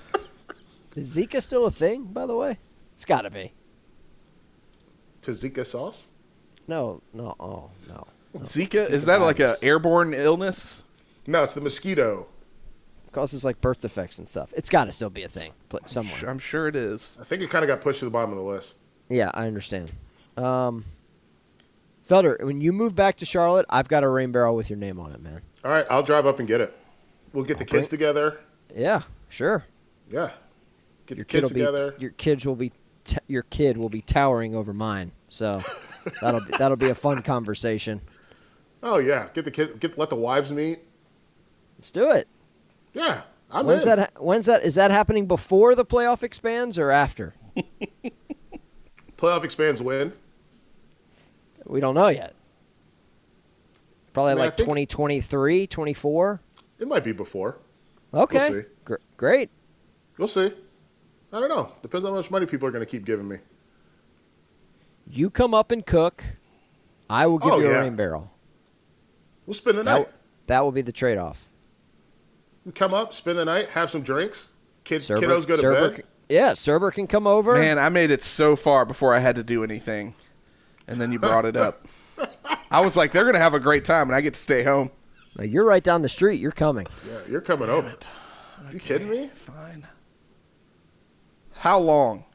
Is Zika still a thing, by the way? It's got to be. Tzatziki sauce? No. Zika, is that like a airborne illness? No, it's the mosquito. Causes like birth defects and stuff. It's got to still be a thing somewhere. I'm sure it is. I think it kind of got pushed to the bottom of the list. Yeah, I understand. Felder, when you move back to Charlotte, I've got a rain barrel with your name on it, man. All right, I'll drive up and get it. We'll get the kids together. Yeah, sure. Yeah. Get Your the kids together. Your kid will be towering over mine. So that'll be a fun conversation. Oh yeah, get the kids. Let the wives meet. Let's do it. Yeah, When's that? Is that happening before the playoff expands or after? Playoff expands when? We don't know yet. Probably I like 2023, 24. It might be before. Okay. We'll see. Great. We'll see. I don't know. Depends on how much money people are going to keep giving me. You come up and cook. I will give you a rain barrel. We'll spend the night. That will be the trade-off. We come up, spend the night, have some drinks. Kiddos go to bed. Yeah, Cerber can come over. Man, I made it so far before I had to do anything. And then you brought it up. I was like, they're going to have a great time, and I get to stay home. Now, you're right down the street. You're coming. Yeah, you're coming over. Okay, you kidding me? Fine. How long?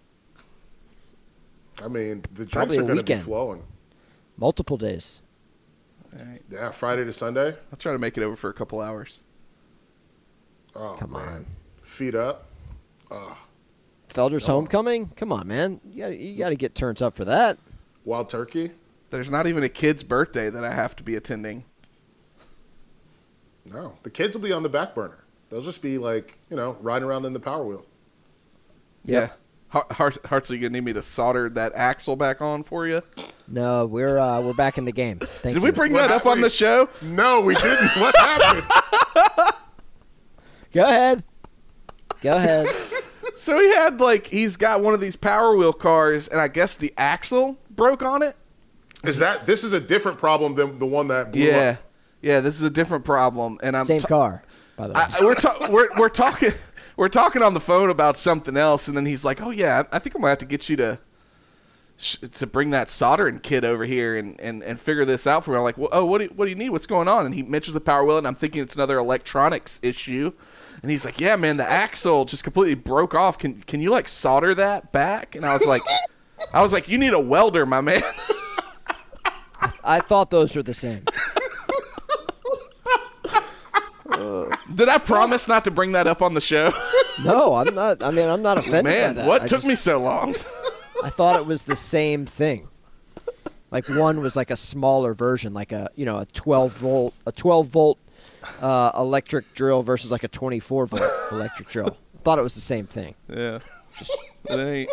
I mean, the drinks Probably are a going to be weekend. flowing. Multiple days. All right. Yeah, Friday to Sunday. I'll try to make it over for a couple hours. Oh, Come man. on. Feet up. Felder's homecoming? Come on, man. You got to get turns up for that. Wild turkey. There's not even a kid's birthday that I have to be attending. No, the kids will be on the back burner. They'll just be like, riding around in the Power Wheel. Yeah. Hartzell, you going to need me to solder that axle back on for you? No, we're back in the game. Thank Did you. we bring that up on the show? No, we didn't. What happened? Go ahead. So he's got one of these Power Wheel cars, and I guess the axle broke on it? This is a different problem than the one that blew up? Yeah, this is a different problem. And Same car, by the way. We're talking on the phone about something else, and then he's like, "Oh yeah, I think I'm gonna have to get you to bring that soldering kit over here and figure this out for me." I'm like, "Well, what do you need? What's going on?" And he mentions the Power Wheel, and I'm thinking it's another electronics issue. And he's like, "Yeah, man, the axle just completely broke off. Can you like solder that back?" And I was like, "You need a welder, my man." I thought those were the same. Did I promise not to bring that up on the show? No, I'm not. I mean, I'm not offended by Man, that. what took me so long? I thought it was the same thing. Like one was like a smaller version, like a 12 volt electric drill versus like a 24 volt electric drill. Thought it was the same thing. Yeah, it ain't.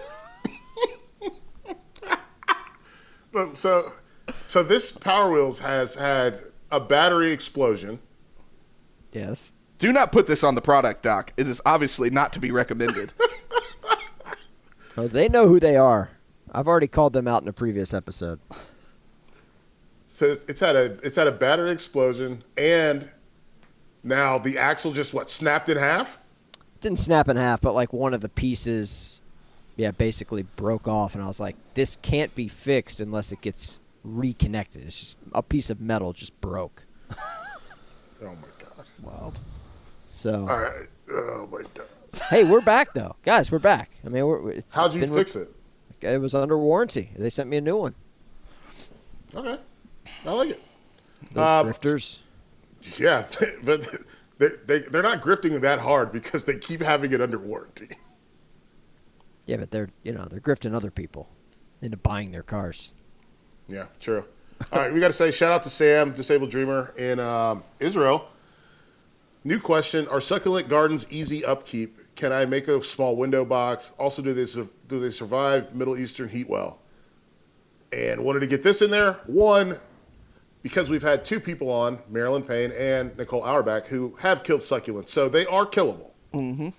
But so this Power Wheels has had a battery explosion. Yes. Do not put this on the product, Doc. It is obviously not to be recommended. Oh, they know who they are. I've already called them out in a previous episode. So it's had a battery explosion, and now the axle just snapped in half. It didn't snap in half, but like one of the pieces, basically broke off, and I was like, this can't be fixed unless it gets reconnected. It's just a piece of metal just broke. Oh my god! Wild. So. All right. Oh my god. Hey, we're back though, guys. We're back. I mean, how'd you fix it? It was under warranty. They sent me a new one. Okay, I like it. Those grifters. Yeah, but they're not grifting that hard because they keep having it under warranty. Yeah, but they're grifting other people into buying their cars. Yeah, true. All right, we got to say shout out to Sam, Disabled Dreamer in Israel. New question: are succulent gardens easy upkeep? Can I make a small window box? Also, do they survive Middle Eastern heat well? And wanted to get this in there. One, because we've had two people on, Marilyn Payne and Nicole Auerbach, who have killed succulents, so they are killable. Mm-hmm.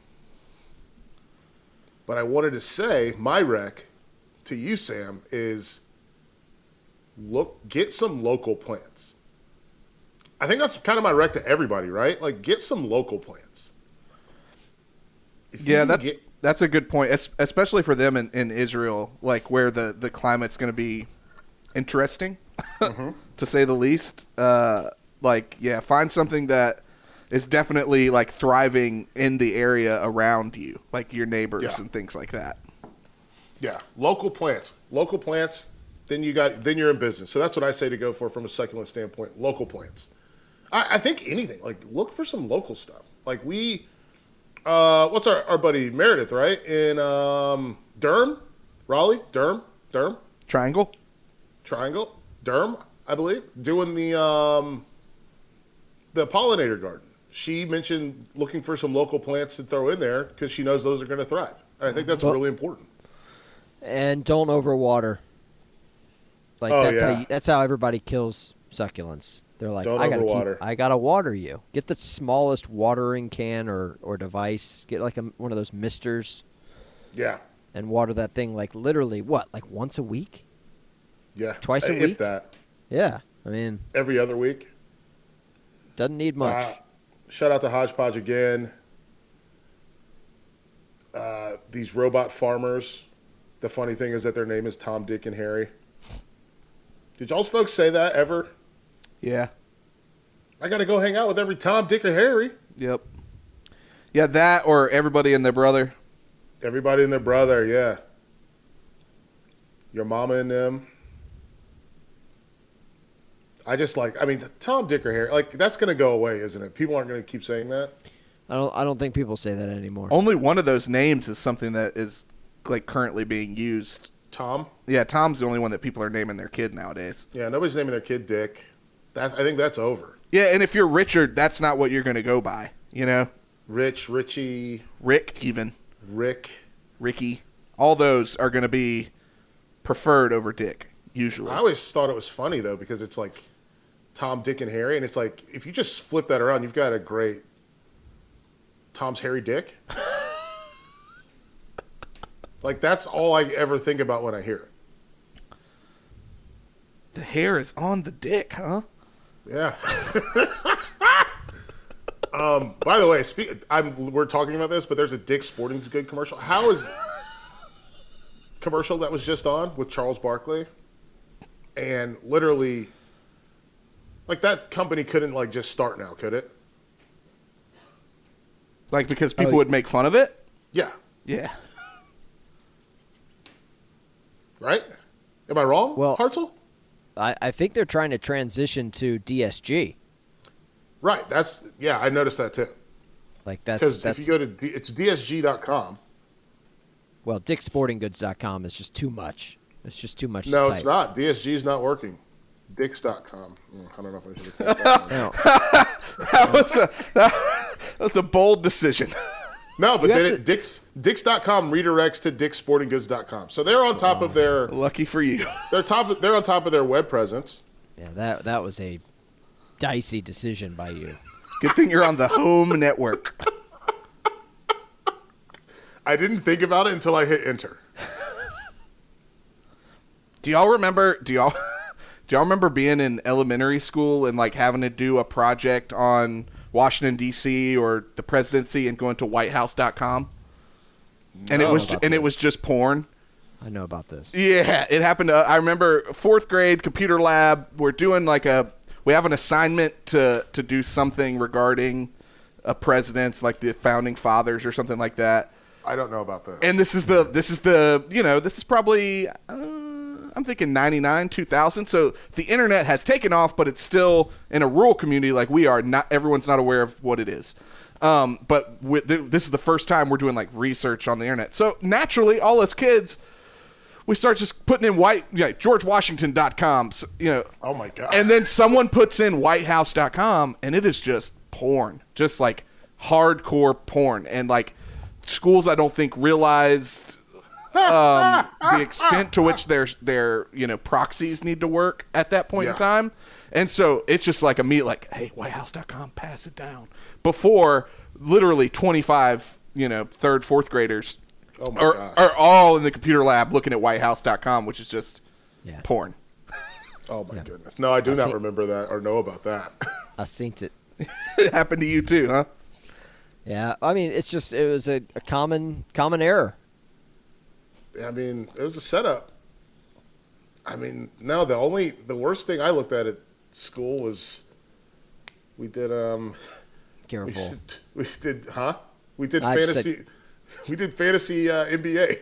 But I wanted to say my rec to you, Sam, is get some local plants. I think that's kind of my rec to everybody, right? Like, get some local plants. That's a good point, especially for them in Israel, like where the climate's going to be interesting, to say the least. Find something that is definitely like thriving in the area around you, like your neighbors and things like that. Yeah, local plants. Then you're in business. So that's what I say to go for from a succulent standpoint. Local plants. I think anything, like look for some local stuff. Like what's our buddy Meredith, right? In Durham, Raleigh, Durham, Triangle, Durham, I believe, doing the pollinator garden. She mentioned looking for some local plants to throw in there because she knows those are going to thrive. And I think that's really important. And don't overwater. Like that's how everybody kills succulents. They're like, I gotta water you. Get the smallest watering can or device. Get like one of those misters. Yeah. And water that thing like literally like once a week? Yeah. Twice a week? If that. Yeah. I mean, every other week. Doesn't need much. Shout out to Hodgepodge again. These robot farmers. The funny thing is that their name is Tom, Dick, and Harry. Did y'all's folks say that ever? Yeah. I got to go hang out with every Tom, Dick, or Harry. Yep. Yeah, that or everybody and their brother. Everybody and their brother, yeah. Your mama and them. Tom, Dick, or Harry, like, that's going to go away, isn't it? People aren't going to keep saying that. I don't think people say that anymore. Only one of those names is something that is, like, currently being used. Tom? Yeah, Tom's the only one that people are naming their kid nowadays. Yeah, nobody's naming their kid Dick. I think that's over. Yeah, and if you're Richard, that's not what you're going to go by, you know? Rich, Richie. Rick, even. Ricky. All those are going to be preferred over Dick, usually. I always thought it was funny, though, because it's like Tom, Dick, and Harry, and it's like, if you just flip that around, you've got a great Tom's Harry Dick. Like, that's all I ever think about when I hear it. The hair is on the dick, huh? Yeah. By the way, we're talking about this, but there's a Dick's Sporting Goods commercial. How is commercial that was just on with Charles Barkley? And literally, like, that company couldn't, like, just start now, could it? Like, because people would make fun of it? Yeah. Yeah. Right? Am I wrong, well, Hartzell? I think they're trying to transition to DSG. Right. I noticed that too. Like that's because if you go to it's DSG.com. Well, DickSportingGoods.com is just too much. It's just too much. No, to type. It's not. DSG's not working. Dicks.com. I don't know if I should have that was a bold decision. No, but then Dicks.com redirects to DickSportingGoods.com. So they're on top of their. Lucky for you. They're on top of their web presence. Yeah, that was a dicey decision by you. Good thing you're on the home network. I didn't think about it until I hit enter. Do y'all remember being in elementary school and like having to do a project on Washington D.C. or the presidency and going to whitehouse.com? And it was just porn. I know about this. Yeah, it happened. I remember 4th grade computer lab. We're doing we have an assignment to do something regarding a president's, like the founding fathers or something like that. I don't know about this. And this is probably I'm thinking 99, 2000. So the internet has taken off, but it's still in a rural community like we are. Not everyone's not aware of what it is. But this is the first time we're doing like research on the internet. So naturally, all us kids, we start just putting in GeorgeWashington.com. Oh my God. And then someone puts in WhiteHouse.com, and it is just porn, just like hardcore porn, and like schools I don't think realized the extent to which their proxies need to work at that point in time. And so it's just like like, hey, whitehouse.com, pass it down. Before literally 25, 3rd, 4th graders are all in the computer lab looking at whitehouse.com, which is just porn. Oh my goodness. No, I do not remember that or know about that. I seen it. It happened to you too, huh? Yeah, I mean, it was a common error. I mean, it was a setup. I mean, no, the worst thing I looked at school was we did Careful. we did fantasy we did fantasy NBA.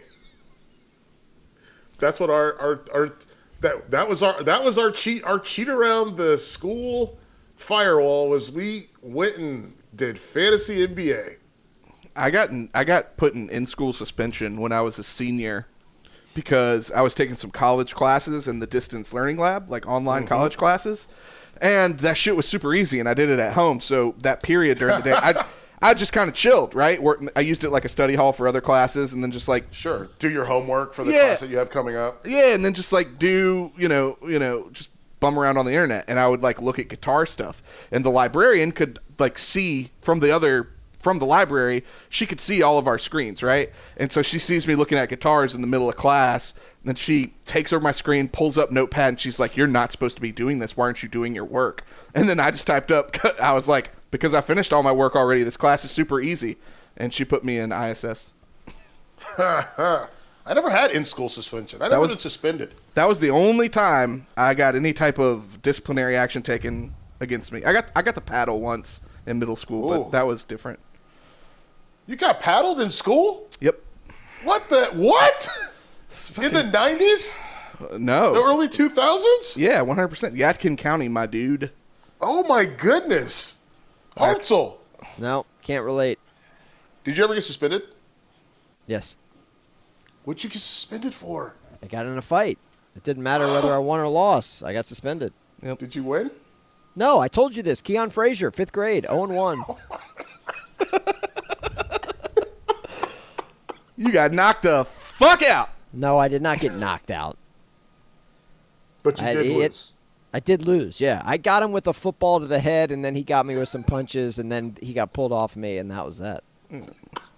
That's what that was our cheat around the school firewall was we went and did fantasy NBA. I got put in school suspension when I was a senior because I was taking some college classes in the distance learning lab, like online college classes, and that shit was super easy, and I did it at home. So that period during the day, I just kind of chilled, right? I used it like a study hall for other classes, and then just like do your homework for the class that you have coming up. Yeah, and then just like do just bum around on the internet, and I would like look at guitar stuff, and the librarian could like see from the library, she could see all of our screens, right? And so she sees me looking at guitars in the middle of class, and then she takes over my screen, pulls up Notepad, and she's like, "You're not supposed to be doing this. Why aren't you doing your work?" And then I just typed up, I was like, "Because I finished all my work already. This class is super easy." And she put me in ISS. I never had in-school suspension. I never been suspended. That was the only time I got any type of disciplinary action taken against me. I got the paddle once in middle school, but that was different. You got paddled in school? Yep. What? In the 90s? No. The early 2000s? Yeah, 100%. Yadkin County, my dude. Oh, my goodness. Hartzell. No, can't relate. Did you ever get suspended? Yes. What'd you get suspended for? I got in a fight. It didn't matter whether I won or lost. I got suspended. Yep. Did you win? No, I told you this. Keon Frazier, 5th grade, 0-1. You got knocked the fuck out. No, I did not get knocked out. But you did lose. I did lose, yeah. I got him with a football to the head, and then he got me with some punches, and then he got pulled off me, and that was that. Did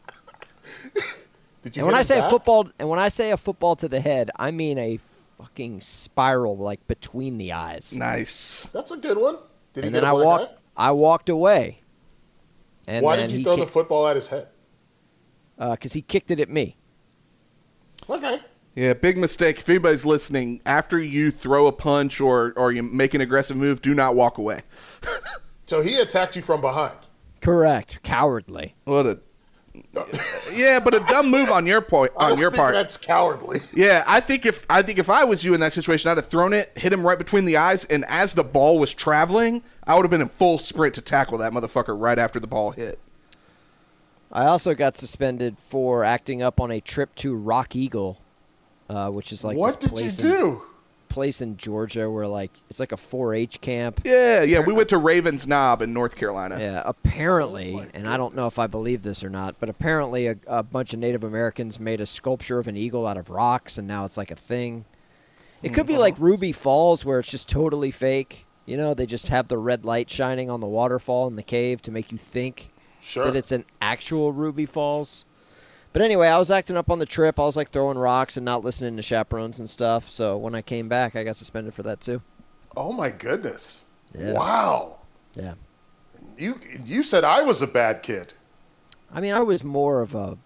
you? And when I say a football to the head, I mean a fucking spiral like between the eyes. Nice. That's a good one. Did he And get then a black eye? I walked away. And Why then did you throw the football at his head? Because he kicked it at me. Okay. Yeah, big mistake. If anybody's listening, after you throw a punch or you make an aggressive move, do not walk away. So he attacked you from behind. Correct. Cowardly. What a but a dumb move on your part. I don't think that's cowardly. Yeah, I think if I was you in that situation, I'd have thrown it, hit him right between the eyes, and as the ball was traveling, I would have been in full sprint to tackle that motherfucker right after the ball hit. I also got suspended for acting up on a trip to Rock Eagle, which is like what this did you do? Place in Georgia where like it's like a 4-H camp. Yeah, we went to Ravens Knob in North Carolina. Yeah, apparently, and I don't know if I believe this or not, but apparently a bunch of Native Americans made a sculpture of an eagle out of rocks, and now it's like a thing. It could be like Ruby Falls, where it's just totally fake. You know, they just have the red light shining on the waterfall in the cave to make you think that it's an actual Ruby Falls. But anyway, I was acting up on the trip. I was like throwing rocks and not listening to chaperones and stuff. So when I came back, I got suspended for that too. Oh my goodness! Yeah. Wow. Yeah. You said I was a bad kid. I mean, I was more of a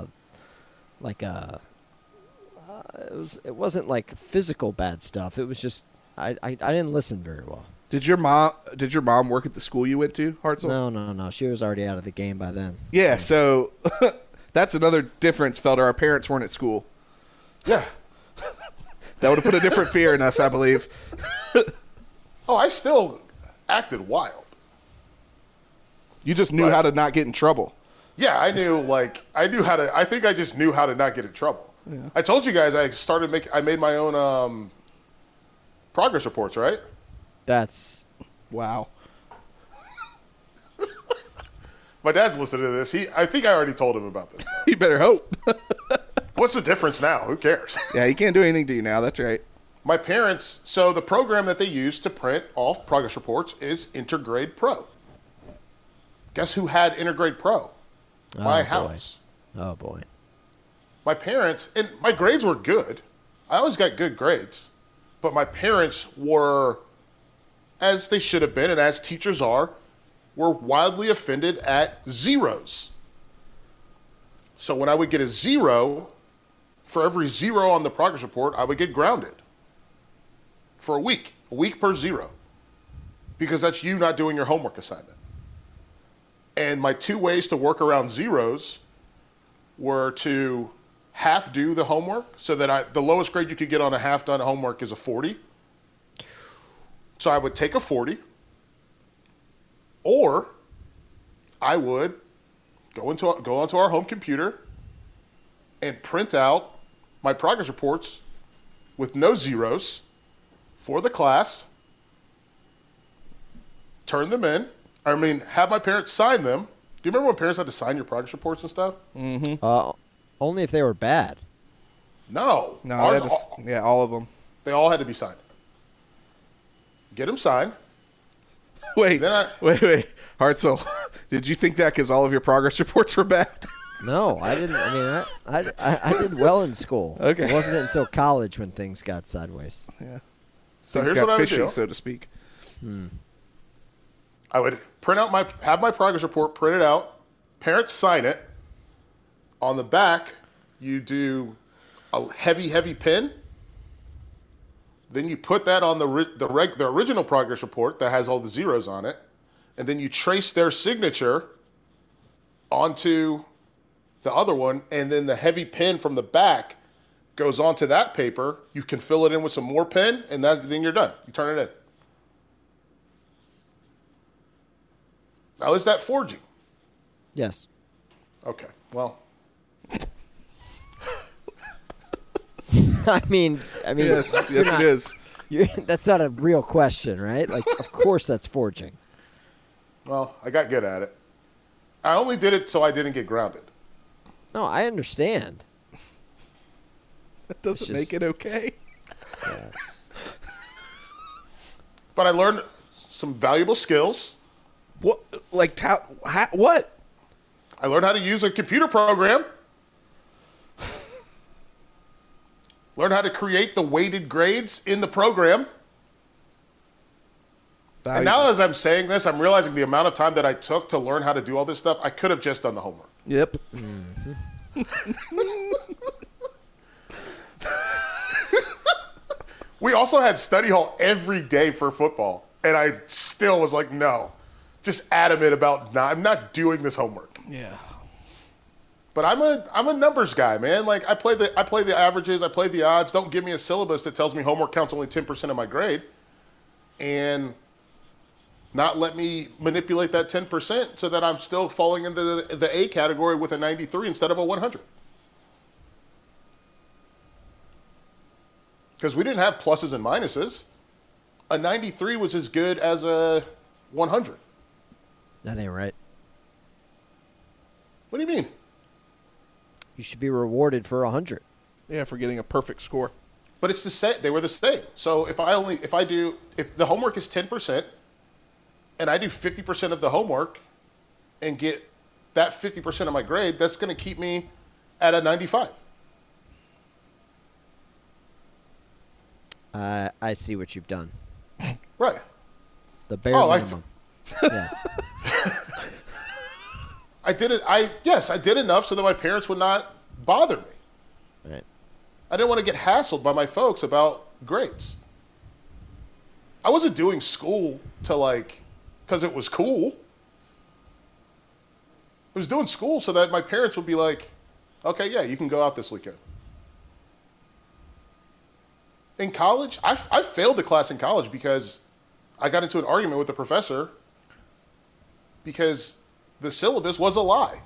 it wasn't like physical bad stuff. It was just I didn't listen very well. Did your mom work at the school you went to, Hartzell? No. She was already out of the game by then. Yeah, so that's another difference, Felder. Our parents weren't at school. Yeah. That would have put a different fear in us, I believe. Oh, I still acted wild. You just knew how to not get in trouble. Yeah, I think I just knew how to not get in trouble. Yeah. I told you guys I made my own progress reports, right? That's wow. My dad's listening to this. I think I already told him about this. You better hope. What's the difference now? Who cares? Yeah, he can't do anything to you now. That's right. My parents, so the program that they use to print off progress reports is Intergrade Pro. Guess who had Intergrade Pro? My house. Oh, boy. My parents, and my grades were good. I always got good grades. But my parents were, as they should have been, and as teachers are, were wildly offended at zeros. So when I would get a 0, for every 0 on the progress report, I would get grounded for a week per 0, because that's you not doing your homework assignment. And my 2 ways to work around zeros were to half do the homework, so that the lowest grade you could get on a half done homework is a 40. So I would take a 40, or I would go onto our home computer and print out my progress reports with no zeros for the class, turn them in. Have my parents sign them. Do you remember when parents had to sign your progress reports and stuff? Mm-hmm. Only if they were bad. No. All of them. They all had to be signed. Get them signed. Wait. Hartzell, did you think that because all of your progress reports were bad? No, I didn't. I mean, I did well in school. Okay. It wasn't until college when things got sideways. Yeah. So Things here's got what I would fishing, do. so to speak. I would have my progress report printed out, parents sign it. On the back, you do a heavy pen. Then you put that on the original progress report that has all the zeros on it, and then you trace their signature onto the other one, and then the heavy pen from the back goes onto that paper. You can fill it in with some more pen, and then you're done. You turn it in. Now, is that forging? Yes. Okay, well. I mean, Yes, it is. That's not a real question, right? Like, of course that's forging. Well, I got good at it. I only did it so I didn't get grounded. No, I understand. That doesn't It's just- make it okay. Yeah, But I learned some valuable skills. What? Like, what? I learned how to use a computer program. Learned how to create the weighted grades in the program. And now as I'm saying this, I'm realizing the amount of time that I took to learn how to do all this stuff, I could have just done the homework. Yep. We also had study hall every day for football, and I still was like, no. Just adamant about I'm not doing this homework. Yeah. But I'm a numbers guy, man. Like I play the averages, I play the odds. Don't give me a syllabus that tells me homework counts only 10% of my grade, and not let me manipulate that 10% so that I'm still falling into the A category with a 93 instead of a 100. Because we didn't have pluses and minuses. A 93 was as good as a 100. that ain't right. What do you mean? You should be rewarded for 100. Yeah, for getting a perfect score. But it's the same. They were the same. So if the homework is 10%, and I do 50% of the homework, and get that 50% of my grade, that's going to keep me at a 95. I see what you've done. Right. The bare minimum. Yes. I did it. I did enough so that my parents would not bother me. Right. I didn't want to get hassled by my folks about grades. I wasn't doing school because it was cool. I was doing school so that my parents would be like, okay, yeah, you can go out this weekend. In college, I failed a class in college because I got into an argument with the professor because the syllabus was a lie.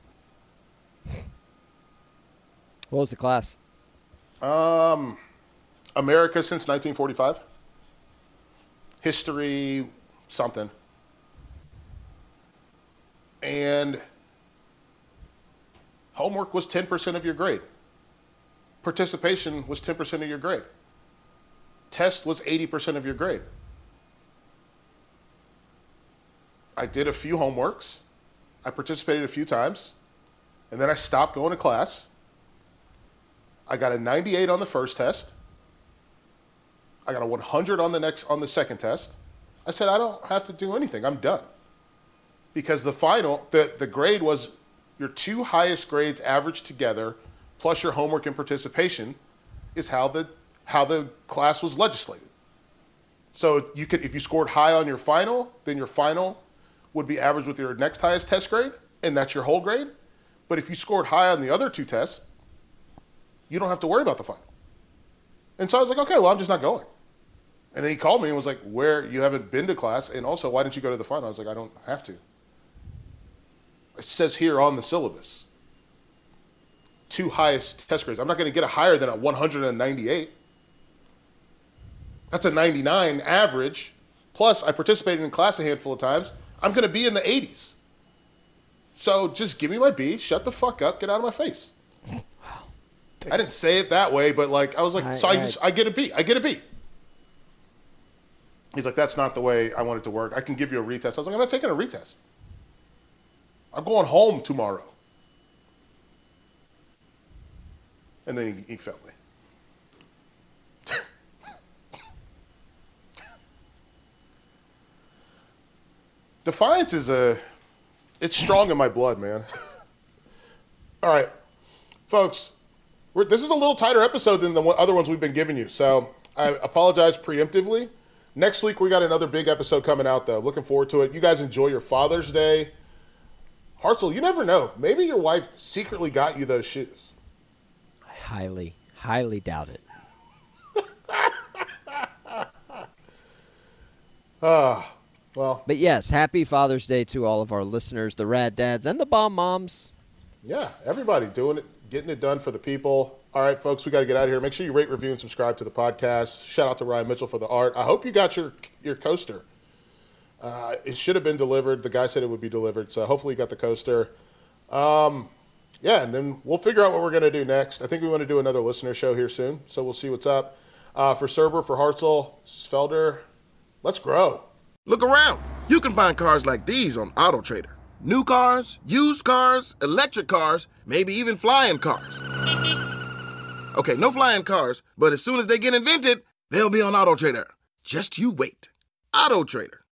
What was the class? America since 1945. History, something. And homework was 10% of your grade. Participation was 10% of your grade. Test was 80% of your grade. I did a few homeworks. I participated a few times. And then I stopped going to class. I got a 98 on the first test. I got a 100 on the second test. I said, I don't have to do anything. I'm done. because the final, the grade was your 2 highest grades averaged together, plus your homework and participation, is how the class was legislated. So you could, if you scored high on your final, then your final would be averaged with your next highest test grade, and that's your whole grade. But if you scored high on the other 2 tests, you don't have to worry about the final. And so I was like, okay, well, I'm just not going. And then he called me and was like, where, you haven't been to class, and also, why didn't you go to the final? I was like, I don't have to. It says here on the syllabus, 2 highest test grades. I'm not going to get a higher than a 198. That's a 99 average. Plus, I participated in class a handful of times. I'm going to be in the 80s. So just give me my B, shut the fuck up, get out of my face. Wow. I didn't say it that way, but like I was like, I get a B. I get a B. He's like, that's not the way I want it to work. I can give you a retest. I was like, I'm not taking a retest. I'm going home tomorrow. And then he felt me. Defiance is it's strong in my blood, man. All right, folks, this is a little tighter episode than the other ones we've been giving you, so I apologize preemptively. Next week, we got another big episode coming out, though. Looking forward to it. You guys enjoy your Father's Day. Hartzell, you never know. Maybe your wife secretly got you those shoes. I highly, highly doubt it. Well. But yes, happy Father's Day to all of our listeners, the Rad Dads and the Bomb Moms. Yeah, everybody doing it, getting it done for the people. All right, folks, we got to get out of here. Make sure you rate, review, and subscribe to the podcast. Shout out to Ryan Mitchell for the art. I hope you got your coaster. It should have been delivered. The guy said it would be delivered, so hopefully you got the coaster. Yeah, and then we'll figure out what we're going to do next. I think we want to do another listener show here soon, so we'll see what's up. For Serber, for Hartzell, Felder, let's grow. Look around. You can find cars like these on AutoTrader. New cars, used cars, electric cars, maybe even flying cars. Okay, no flying cars, but as soon as they get invented, they'll be on AutoTrader. Just you wait. AutoTrader.